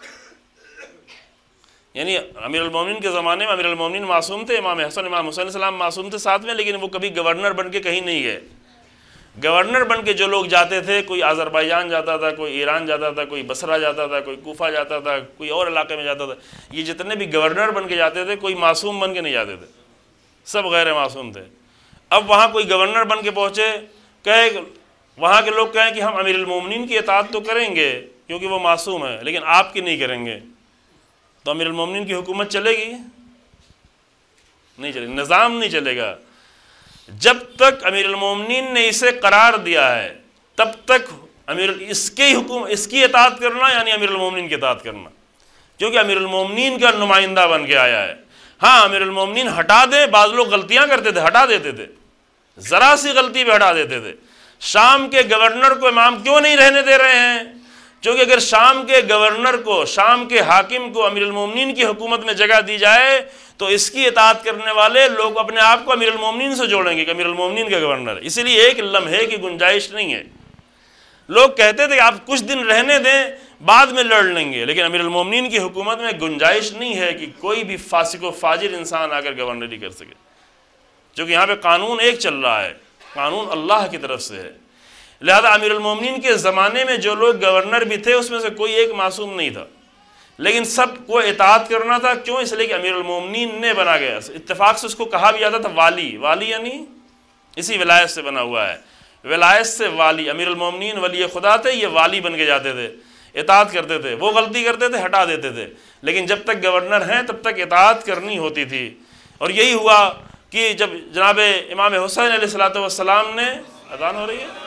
یعنی امیر المومنین کے زمانے میں امیر المومنین معصوم تھے، امام حسن امام حسین السلام معصوم تھے ساتھ میں، لیکن وہ کبھی گورنر بن کے کہیں نہیں گئے۔ گورنر بن کے جو لوگ جاتے تھے، کوئی آذربائیجان جاتا تھا، کوئی ایران جاتا تھا، کوئی بصرہ جاتا تھا، کوئی کوفہ جاتا تھا، کوئی اور علاقے میں جاتا تھا، یہ جتنے بھی گورنر بن کے جاتے تھے کوئی معصوم بن کے نہیں جاتے تھے، سب غیر معصوم تھے۔ اب وہاں کوئی گورنر بن کے پہنچے، کہے وہاں کے لوگ کہیں کہ ہم امیر المومنین کی اطاعت تو کریں گے کیونکہ وہ معصوم ہے، لیکن آپ کی نہیں کریں گے، تو امیر المومنین کی حکومت چلے گی؟ نہیں چلے گی، نظام نہیں چلے گا۔ جب تک امیر المومنین نے اسے قرار دیا ہے تب تک اس کی اطاعت کرنا یعنی امیر المومنین کی اطاعت کرنا، کیونکہ امیر المومنین کا نمائندہ بن کے آیا ہے۔ ہاں امیر المومنین ہٹا دے، بعض لوگ غلطیاں کرتے تھے ہٹا دیتے تھے، ذرا سی غلطی پہ ہٹا دیتے تھے۔ شام کے گورنر کو امام کیوں نہیں رہنے دے رہے ہیں؟ کیونکہ اگر شام کے گورنر کو، شام کے حاکم کو امیر المومنین کی حکومت میں جگہ دی جائے تو اس کی اطاعت کرنے والے لوگ اپنے آپ کو امیر المومنین سے جوڑیں گے کہ امیر المومنین کا گورنر ہے، اسی لیے ایک لمحے کی گنجائش نہیں ہے۔ لوگ کہتے تھے کہ آپ کچھ دن رہنے دیں بعد میں لڑ لیں گے، لیکن امیر المومنین کی حکومت میں گنجائش نہیں ہے کہ کوئی بھی فاسق و فاجر انسان آ کر گورنری کر سکے، کیونکہ یہاں پہ قانون ایک چل رہا ہے، قانون اللہ کی طرف سے ہے۔ لہذا امیر المومنین کے زمانے میں جو لوگ گورنر بھی تھے اس میں سے کوئی ایک معصوم نہیں تھا، لیکن سب کو اطاعت کرنا تھا۔ کیوں؟ اس لیے کہ امیر المومنین نے بنا گیا، اتفاق سے اس کو کہا بھی جاتا تھا والی، والی یعنی اسی ولایت سے بنا ہوا ہے، ولایت سے والی۔ امیر المومنین ولی خدا تھے، یہ والی بن کے جاتے تھے، اطاعت کرتے تھے، وہ غلطی کرتے تھے ہٹا دیتے تھے، لیکن جب تک گورنر ہیں تب تک اطاعت کرنی ہوتی تھی۔ اور یہی ہوا کہ جب جناب امام حسین علیہ السلام نے، اذان ہو رہی ہے،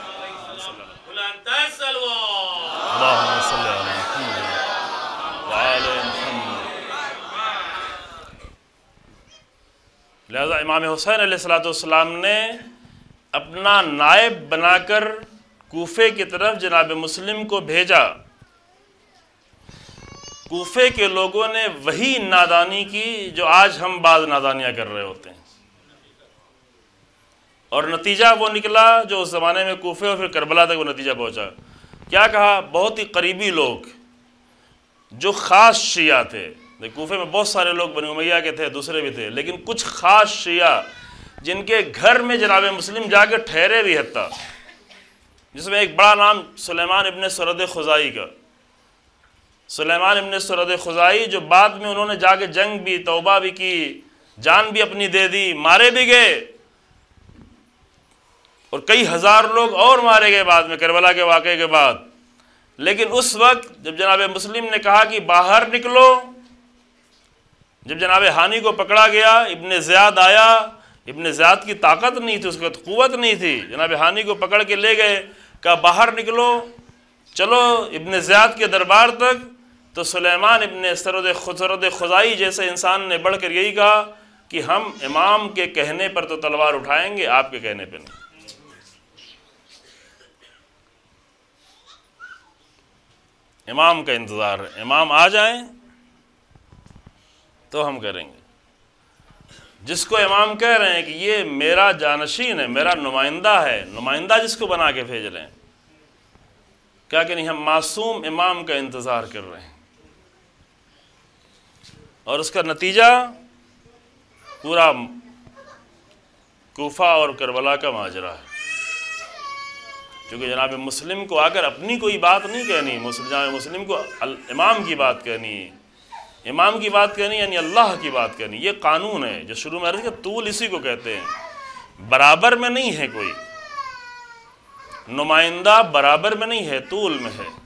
اللہم صلی علی محمد وعلی محمد، لہذا امام حسین علیہ السلام نے اپنا نائب بنا کر کوفے کی طرف جناب مسلم کو بھیجا۔ کوفے کے لوگوں نے وہی نادانی کی جو آج ہم بعض نادانیاں کر رہے ہوتے ہیں، اور نتیجہ وہ نکلا جو اس زمانے میں کوفے اور پھر کربلا تک وہ نتیجہ پہنچا۔ کیا کہا؟ بہت ہی قریبی لوگ جو خاص شیعہ تھے، کوفے میں بہت سارے لوگ بنی امیہ کے تھے، دوسرے بھی تھے، لیکن کچھ خاص شیعہ جن کے گھر میں جناب مسلم جا کے ٹھہرے بھی حتیٰ، جس میں ایک بڑا نام سلیمان ابن سرد خزائی کا، سلیمان ابن سرد خزائی، جو بعد میں انہوں نے جا کے جنگ بھی، توبہ بھی کی، جان بھی اپنی دے دی، مارے بھی گئے، اور کئی ہزار لوگ اور مارے گئے بعد میں کربلا کے واقعے کے بعد۔ لیکن اس وقت جب جناب مسلم نے کہا کہ باہر نکلو، جب جناب ہانی کو پکڑا گیا، ابن زیاد آیا، ابن زیاد کی طاقت نہیں تھی، اس وقت قوت نہیں تھی، جناب ہانی کو پکڑ کے لے گئے، کہا باہر نکلو، چلو ابن زیاد کے دربار تک۔ تو سلیمان ابن سرد خزائی جیسے انسان نے بڑھ کر یہی کہا کہ ہم امام کے کہنے پر تو تلوار اٹھائیں گے، آپ کے کہنے پہ نہیں۔ امام کا انتظار ہے، امام آ جائیں تو ہم کریں گے۔ جس کو امام کہہ رہے ہیں کہ یہ میرا جانشین ہے، میرا نمائندہ ہے، نمائندہ جس کو بنا کے بھیج رہے ہیں، کیا کہ نہیں، ہم معصوم امام کا انتظار کر رہے ہیں۔ اور اس کا نتیجہ پورا کوفہ اور کربلا کا ماجرا ہے، کیونکہ جناب مسلم کو آ کر اپنی کوئی بات نہیں کہنی، جناب مسلم کو امام کی بات کہنی، امام کی بات کہنی یعنی اللہ کی بات کہنی۔ یہ قانون ہے جو شروع میں عرض کیا، طول اسی کو کہتے ہیں، برابر میں نہیں ہے کوئی، نمائندہ برابر میں نہیں ہے، طول میں ہے۔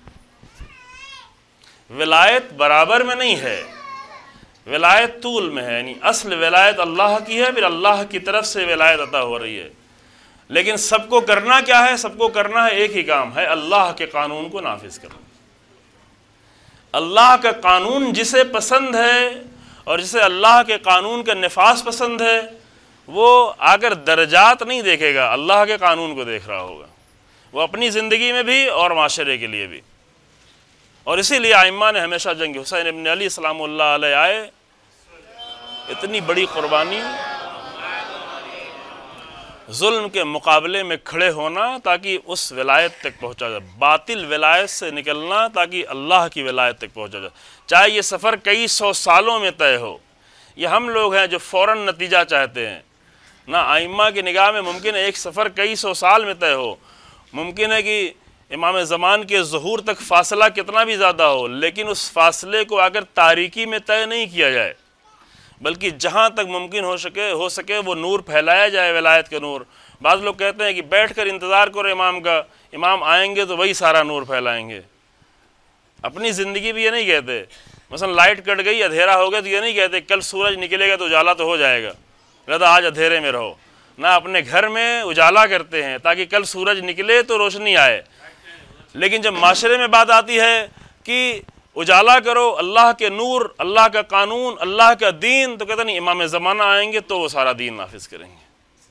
ولایت برابر میں نہیں ہے، ولایت طول میں ہے، یعنی اصل ولایت اللہ کی ہے، پھر اللہ کی طرف سے ولایت عطا ہو رہی ہے۔ لیکن سب کو کرنا کیا ہے؟ سب کو کرنا ہے ایک ہی کام ہے، اللہ کے قانون کو نافذ کرنا۔ اللہ کا قانون جسے پسند ہے اور جسے اللہ کے قانون کا نفاذ پسند ہے، وہ اگر درجات نہیں دیکھے گا، اللہ کے قانون کو دیکھ رہا ہوگا، وہ اپنی زندگی میں بھی اور معاشرے کے لیے بھی۔ اور اسی لیے ائمہ نے ہمیشہ جنگ حسین ابن علی سلام اللہ علیہ آئے، اتنی بڑی قربانی، ظلم کے مقابلے میں کھڑے ہونا تاکہ اس ولایت تک پہنچا جائے، باطل ولایت سے نکلنا تاکہ اللہ کی ولایت تک پہنچا جائے، چاہے یہ سفر کئی سو سالوں میں طے ہو۔ یہ ہم لوگ ہیں جو فوراً نتیجہ چاہتے ہیں، نہ ائمہ کی نگاہ میں ممکن ہے ایک سفر کئی سو سال میں طے ہو، ممکن ہے کہ امام زمان کے ظہور تک فاصلہ کتنا بھی زیادہ ہو، لیکن اس فاصلے کو اگر تاریکی میں طے نہیں کیا جائے، بلکہ جہاں تک ممکن ہو سکے وہ نور پھیلایا جائے، ولایت کا نور۔ بعض لوگ کہتے ہیں کہ بیٹھ کر انتظار کرو امام کا، امام آئیں گے تو وہی سارا نور پھیلائیں گے۔ اپنی زندگی بھی یہ نہیں کہتے، مثلا لائٹ کٹ گئی، اندھیرا ہو گیا تو یہ نہیں کہتے کل سورج نکلے گا تو اجالا تو ہو جائے گا، لہذا آج اندھیرے میں رہو۔ نہ، اپنے گھر میں اجالا کرتے ہیں تاکہ کل سورج نکلے تو روشنی آئے۔ لیکن جب معاشرے میں بات آتی ہے کہ اجالا کرو اللہ کے نور، اللہ کا قانون، اللہ کا دین، تو کہتے نہیں امام زمانہ آئیں گے تو وہ سارا دین نافذ کریں گے۔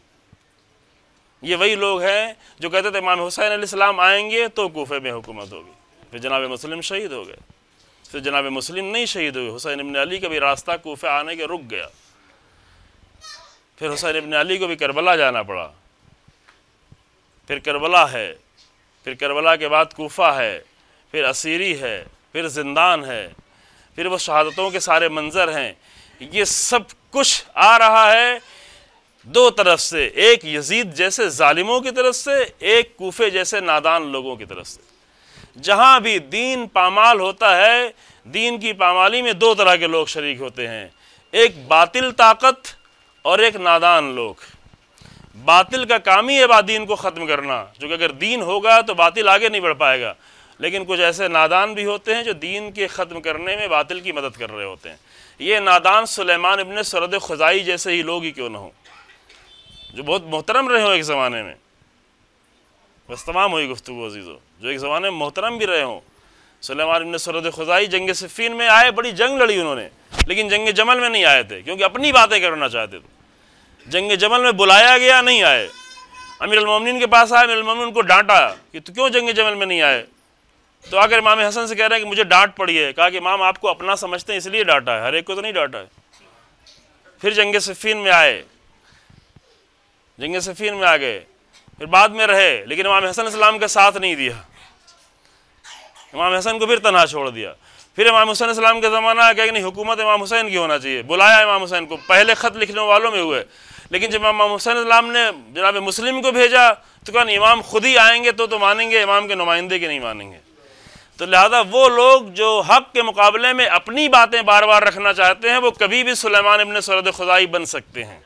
یہ وہی لوگ ہیں جو کہتے تھے امام حسین علیہ السلام آئیں گے تو کوفے میں حکومت ہوگی، پھر جناب مسلم شہید ہو گئے، پھر جناب مسلم نہیں شہید ہوئے، حسین ابن علی کا بھی راستہ کوفے آنے کے رک گیا، پھر حسین ابن علی کو بھی کربلا جانا پڑا، پھر کربلا ہے، پھر کربلا کے بعد کوفہ ہے، پھر اسیری ہے، پھر زندان ہے، پھر وہ شہادتوں کے سارے منظر ہیں۔ یہ سب کچھ آ رہا ہے دو طرف سے، ایک یزید جیسے ظالموں کی طرف سے، ایک کوفے جیسے نادان لوگوں کی طرف سے۔ جہاں بھی دین پامال ہوتا ہے، دین کی پامالی میں دو طرح کے لوگ شریک ہوتے ہیں، ایک باطل طاقت اور ایک نادان لوگ۔ باطل کا کام ہی ہے دین کو ختم کرنا، جو کہ اگر دین ہوگا تو باطل آگے نہیں بڑھ پائے گا، لیکن کچھ ایسے نادان بھی ہوتے ہیں جو دین کے ختم کرنے میں باطل کی مدد کر رہے ہوتے ہیں۔ یہ نادان سلیمان ابن سرد خزائی جیسے ہی لوگ ہی کیوں نہ ہوں، جو بہت محترم رہے ہو ایک زمانے میں۔ بس تمام ہوئی گفتگو عزیزو، جو ایک زمانے میں محترم بھی رہے ہوں۔ سلیمان ابن سرد خزائی جنگ صفین میں آئے، بڑی جنگ لڑی انہوں نے، لیکن جنگ جمل میں نہیں آئے تھے کیونکہ اپنی باتیں کرنا چاہتے تھے۔ جنگ جمل میں بلایا گیا، نہیں آئے، امیر المومنین کے پاس آئے، امیر المومنین ان کو ڈانٹا کہ تو کیوں جنگ جمل میں نہیں آئے؟ تو آ کر امام حسن سے کہہ رہے ہیں کہ مجھے ڈانٹ پڑی ہے۔ کہا کہ امام آپ کو اپنا سمجھتے ہیں اس لیے ڈانٹا ہے، ہر ایک کو تو نہیں ڈانٹا ہے۔ پھر جنگ صفین میں آئے، جنگ صفین میں آ گئے، پھر بعد میں رہے، لیکن امام حسن علیہ السلام کا ساتھ نہیں دیا، امام حسن کو پھر تنہا چھوڑ دیا۔ پھر امام حسین علیہ السلام کا زمانہ آ گیا کہ نہیں، حکومت امام حسین کی ہونا چاہیے، بلایا امام حسین کو، پہلے خط لکھنے والوں میں ہوئے، لیکن جب امام حسین علیہ السلام نے جناب مسلم کو بھیجا تو کہا نہیں، امام خود ہی آئیں گے تو مانیں گے، امام کے نمائندے کے نہیں مانیں گے۔ تو لہذا وہ لوگ جو حق کے مقابلے میں اپنی باتیں بار بار رکھنا چاہتے ہیں، وہ کبھی بھی سلیمان ابن سرد خزائی بن سکتے ہیں۔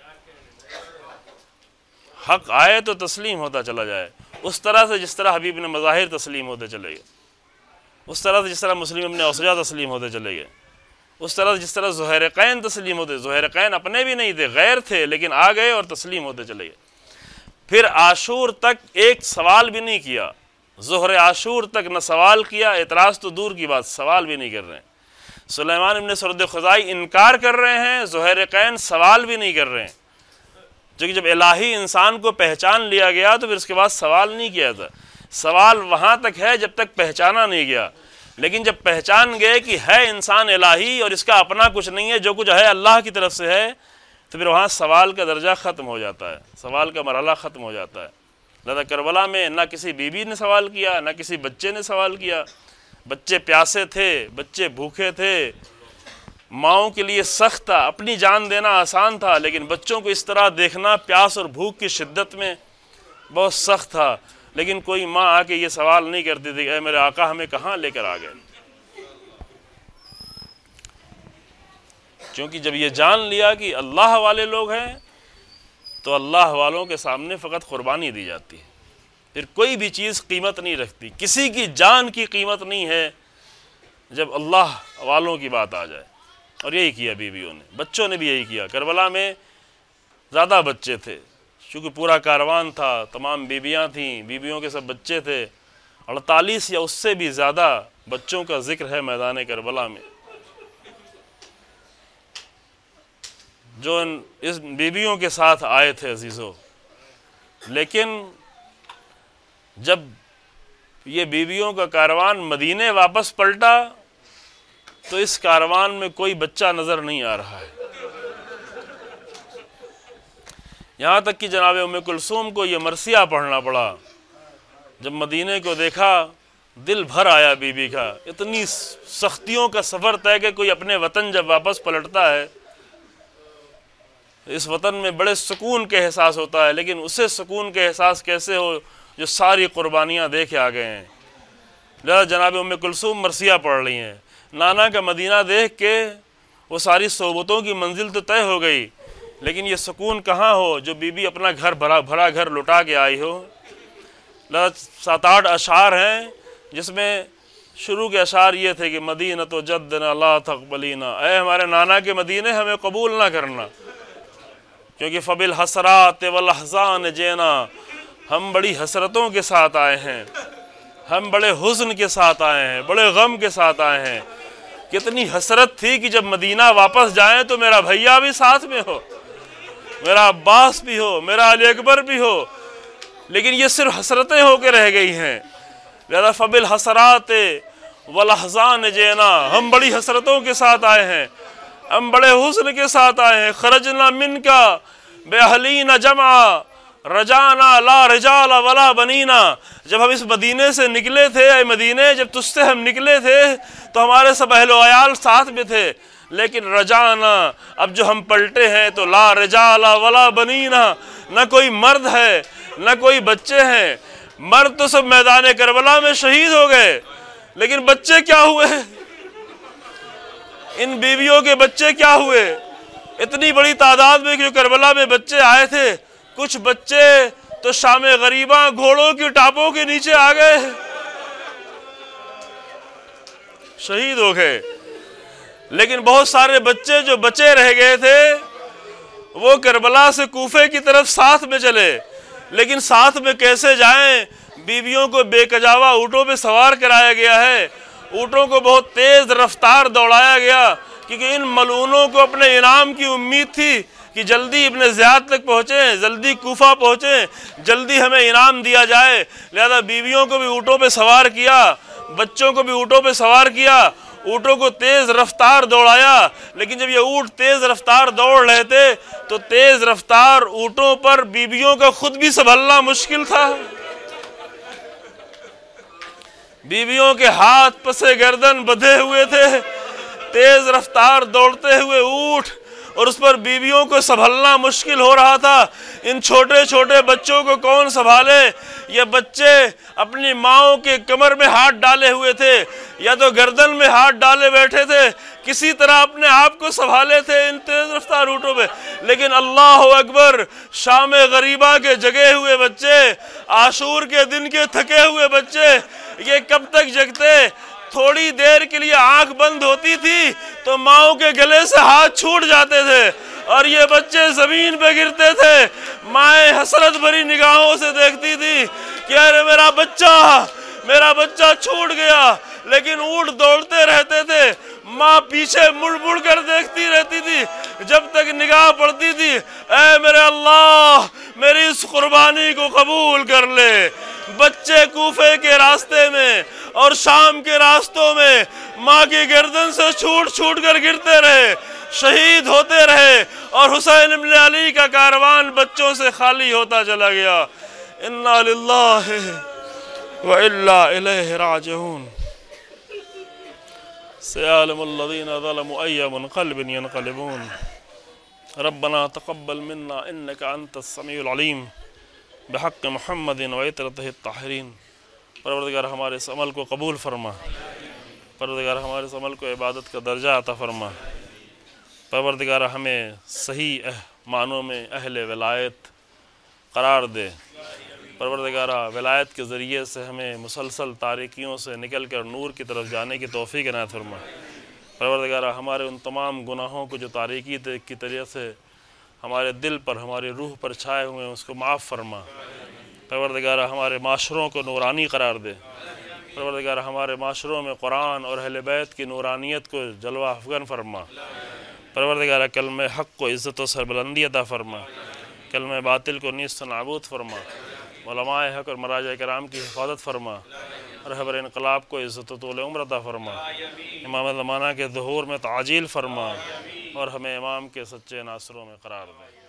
حق آئے تو تسلیم ہوتا چلا جائے، اس طرح سے جس طرح حبیب بن مظاہر تسلیم ہوتے چلے گئے، اس طرح سے جس طرح مسلم ابن اوسجہ تسلیم ہوتے چلے گئے، اس طرح سے جس طرح زہیرقین تسلیم ہوتے، زہیرقین اپنے بھی نہیں تھے، غیر تھے، لیکن آ گئے اور تسلیم ہوتے چلے گئے۔ پھر عاشور تک ایک سوال بھی نہیں کیا، ظہر عاشور تک نہ سوال کیا، اعتراض تو دور کی بات، سوال بھی نہیں کر رہے ہیں۔ سلیمان ابن سرد خزائی انکار کر رہے ہیں، زہیرقین سوال بھی نہیں کر رہے ہیں، جو کہ جب الہی انسان کو پہچان لیا گیا تو پھر اس کے بعد سوال نہیں کیا تھا۔ سوال وہاں تک ہے جب تک پہچانا نہیں گیا، لیکن جب پہچان گئے کہ ہے انسان الہی اور اس کا اپنا کچھ نہیں ہے، جو کچھ ہے اللہ کی طرف سے ہے، تو پھر وہاں سوال کا درجہ ختم ہو جاتا ہے، سوال کا مرحلہ ختم ہو جاتا ہے۔ لہذا کربلا میں نہ کسی بیوی نے سوال کیا، نہ کسی بچے نے سوال کیا، بچے پیاسے تھے، بچے بھوکے تھے، ماؤں کے لیے سخت تھا، اپنی جان دینا آسان تھا، لیکن بچوں کو اس طرح دیکھنا پیاس اور بھوک کی شدت میں بہت سخت تھا۔ لیکن کوئی ماں آ کے یہ سوال نہیں کرتی تھی کہ اے میرے آقا ہمیں کہاں لے کر آ گئے، کیونکہ جب یہ جان لیا کہ اللہ والے لوگ ہیں تو اللہ والوں کے سامنے فقط قربانی دی جاتی ہے، پھر کوئی بھی چیز قیمت نہیں رکھتی، کسی کی جان کی قیمت نہیں ہے جب اللہ والوں کی بات آ جائے۔ اور یہی کیا بیویوں نے، بچوں نے بھی یہی کیا۔ کربلا میں زیادہ بچے تھے چونکہ پورا کاروان تھا، تمام بیویاں تھیں، بیویوں کے سب بچے تھے، 48 یا اس سے بھی زیادہ بچوں کا ذکر ہے میدان کربلا میں، جو اس بیویوں کے ساتھ آئے تھے عزیزو۔ لیکن جب یہ بیویوں کا کاروان مدینے واپس پلٹا تو اس کاروان میں کوئی بچہ نظر نہیں آ رہا ہے، یہاں تک کہ جناب ام کلثوم کو یہ مرثیہ پڑھنا پڑا۔ جب مدینے کو دیکھا دل بھر آیا بی بی کا، اتنی سختیوں کا سفر طے کہ کوئی اپنے وطن جب واپس پلٹتا ہے اس وطن میں بڑے سکون کے احساس ہوتا ہے، لیکن اسے سکون کے احساس کیسے ہو جو ساری قربانیاں دے کے آ گئے ہیں۔ لہذا جناب ام کلثوم مرثیہ پڑھ رہی ہیں، نانا کا مدینہ دیکھ کے وہ ساری صحبتوں کی منزل تو طے ہو گئی، لیکن یہ سکون کہاں ہو جو بی بی اپنا گھر بھرا گھر لٹا کے آئی ہو۔ 7-8 اشعار ہیں جس میں شروع کے اشعار یہ تھے کہ مدینہ تو جدنا لا تقبلینا، اے ہمارے نانا کے مدینے ہمیں قبول نہ کرنا، کیونکہ فبالحسرات والاحزان جینا، ہم بڑی حسرتوں کے ساتھ آئے ہیں، ہم بڑے حزن کے ساتھ آئے ہیں، بڑے غم کے ساتھ آئے ہیں۔ کتنی حسرت تھی کہ جب مدینہ واپس جائیں تو میرا بھیا بھی ساتھ میں ہو، میرا عباس بھی ہو، میرا علی اکبر بھی ہو، لیکن یہ صرف حسرتیں ہو کے رہ گئی ہیں۔ لہذا فبالحسرات والاحزان جینا، ہم بڑی حسرتوں کے ساتھ آئے ہیں، ہم بڑے حزن کے ساتھ آئے ہیں۔ خرجنا منکا باہلین جمعا رجانا لا رجال ولا بنینا، جب ہم اس مدینے سے نکلے تھے، اے مدینے جب تجھ سے ہم نکلے تھے تو ہمارے سب اہل و عیال ساتھ میں تھے، لیکن رجانا اب جو ہم پلٹے ہیں تو لا رجال ولا بنینا، نہ کوئی مرد ہے نہ کوئی بچے ہیں۔ مرد تو سب میدان کربلا میں شہید ہو گئے، لیکن بچے کیا ہوئے؟ ان بیویوں کے بچے کیا ہوئے؟ اتنی بڑی تعداد میں جو کربلا میں بچے آئے تھے، کچھ بچے تو شام غریباں گھوڑوں کی ٹاپوں کے نیچے آ گئے، شہید ہو گئے، لیکن بہت سارے بچے جو بچے رہ گئے تھے وہ کربلا سے کوفے کی طرف ساتھ میں چلے، لیکن ساتھ میں کیسے جائیں؟ بیویوں کو بے کجاوا اونٹوں پہ سوار کرایا گیا ہے، اونٹوں کو بہت تیز رفتار دوڑایا گیا، کیونکہ ان ملعونوں کو اپنے انعام کی امید تھی کہ جلدی ابن زیاد تک پہنچیں، جلدی کوفہ پہنچیں، جلدی ہمیں انعام دیا جائے۔ لہذا بیویوں کو بھی اونٹوں پہ سوار کیا، بچوں کو بھی اونٹوں پہ سوار کیا، اونٹوں کو تیز رفتار دوڑایا، لیکن جب یہ اونٹ تیز رفتار دوڑ رہے تھے تو تیز رفتار اونٹوں پر بیویوں کا خود بھی سنبھلنا مشکل تھا۔ بیویوں کے ہاتھ پسے گردن بدھے ہوئے تھے، تیز رفتار دوڑتے ہوئے اونٹ، اور اس پر بیویوں کو سنبھلنا مشکل ہو رہا تھا۔ ان چھوٹے چھوٹے بچوں کو کون سنبھالے؟ یہ بچے اپنی ماؤں کے کمر میں ہاتھ ڈالے ہوئے تھے یا تو گردن میں ہاتھ ڈالے بیٹھے تھے، کسی طرح اپنے آپ کو سنبھالے تھے ان تیز رفتار اونٹوں پہ، لیکن اللہ اکبر، شام غریبہ کے جگے ہوئے بچے، عاشور کے دن کے تھکے ہوئے بچے، یہ کب تک جگتے؟ تھوڑی دیر کے لیے آنکھ بند ہوتی تھی تو ماؤں کے گلے سے ہاتھ چھوٹ جاتے تھے اور یہ بچے زمین پہ گرتے تھے۔ مائیں حسرت بھری نگاہوں سے دیکھتی تھی کہ ارے میرا بچہ چھوٹ گیا، لیکن اونٹ دوڑتے رہتے تھے، ماں پیچھے مڑ مڑ کر دیکھتی رہتی تھی جب تک نگاہ پڑتی تھی اے میرے اللہ میری اس قربانی کو قبول کر لے۔ بچے کوفے کے راستے میں اور شام کے راستوں میں ماں کی گردن سے چھوٹ چھوٹ کر گرتے رہے، شہید ہوتے رہے، اور حسین بن علی کا کاروان بچوں سے خالی ہوتا چلا گیا۔ انا للہ و انا الیہ راجعون۔ سيعلم الذين ظلموا أي منقلب ينقلبون ربنا تقبل منا إنك أنت السميع العليم بحق محمد وعترته الطاهرين۔ پروردگار ہمارے اس عمل کو قبول فرما، پروردگار ہمارے اس عمل کو عبادت کا درجہ عطا فرما، پروردگار ہمیں صحیح معنوں میں اہل ولایت قرار دے۔ پروردگارہ ولایت کے ذریعے سے ہمیں مسلسل تاریکیوں سے نکل کر نور کی طرف جانے کی توفیق عنایت فرما۔ پروردگارہ ہمارے ان تمام گناہوں کو جو تاریکی کی طریقے سے ہمارے دل پر ہماری روح پر چھائے ہوئے ہیں اس کو معاف فرما۔ پروردگارہ ہمارے معاشروں کو نورانی قرار دے۔ پروردگارہ ہمارے معاشروں میں قرآن اور اہل بیت کی نورانیت کو جلوہ افغن فرما۔ پروردگارہ کلمہ حق کو عزت و سربلندی عطا فرما، کلمہ باطل کو نیست و نابود فرما، علماء حق اور مراجع کرام کی حفاظت فرما، رہبر انقلاب کو عزت و طول عمر عطا فرما، امام زمانہ کے ظہور میں تعجیل فرما اور ہمیں امام کے سچے ناصروں میں قرار دے۔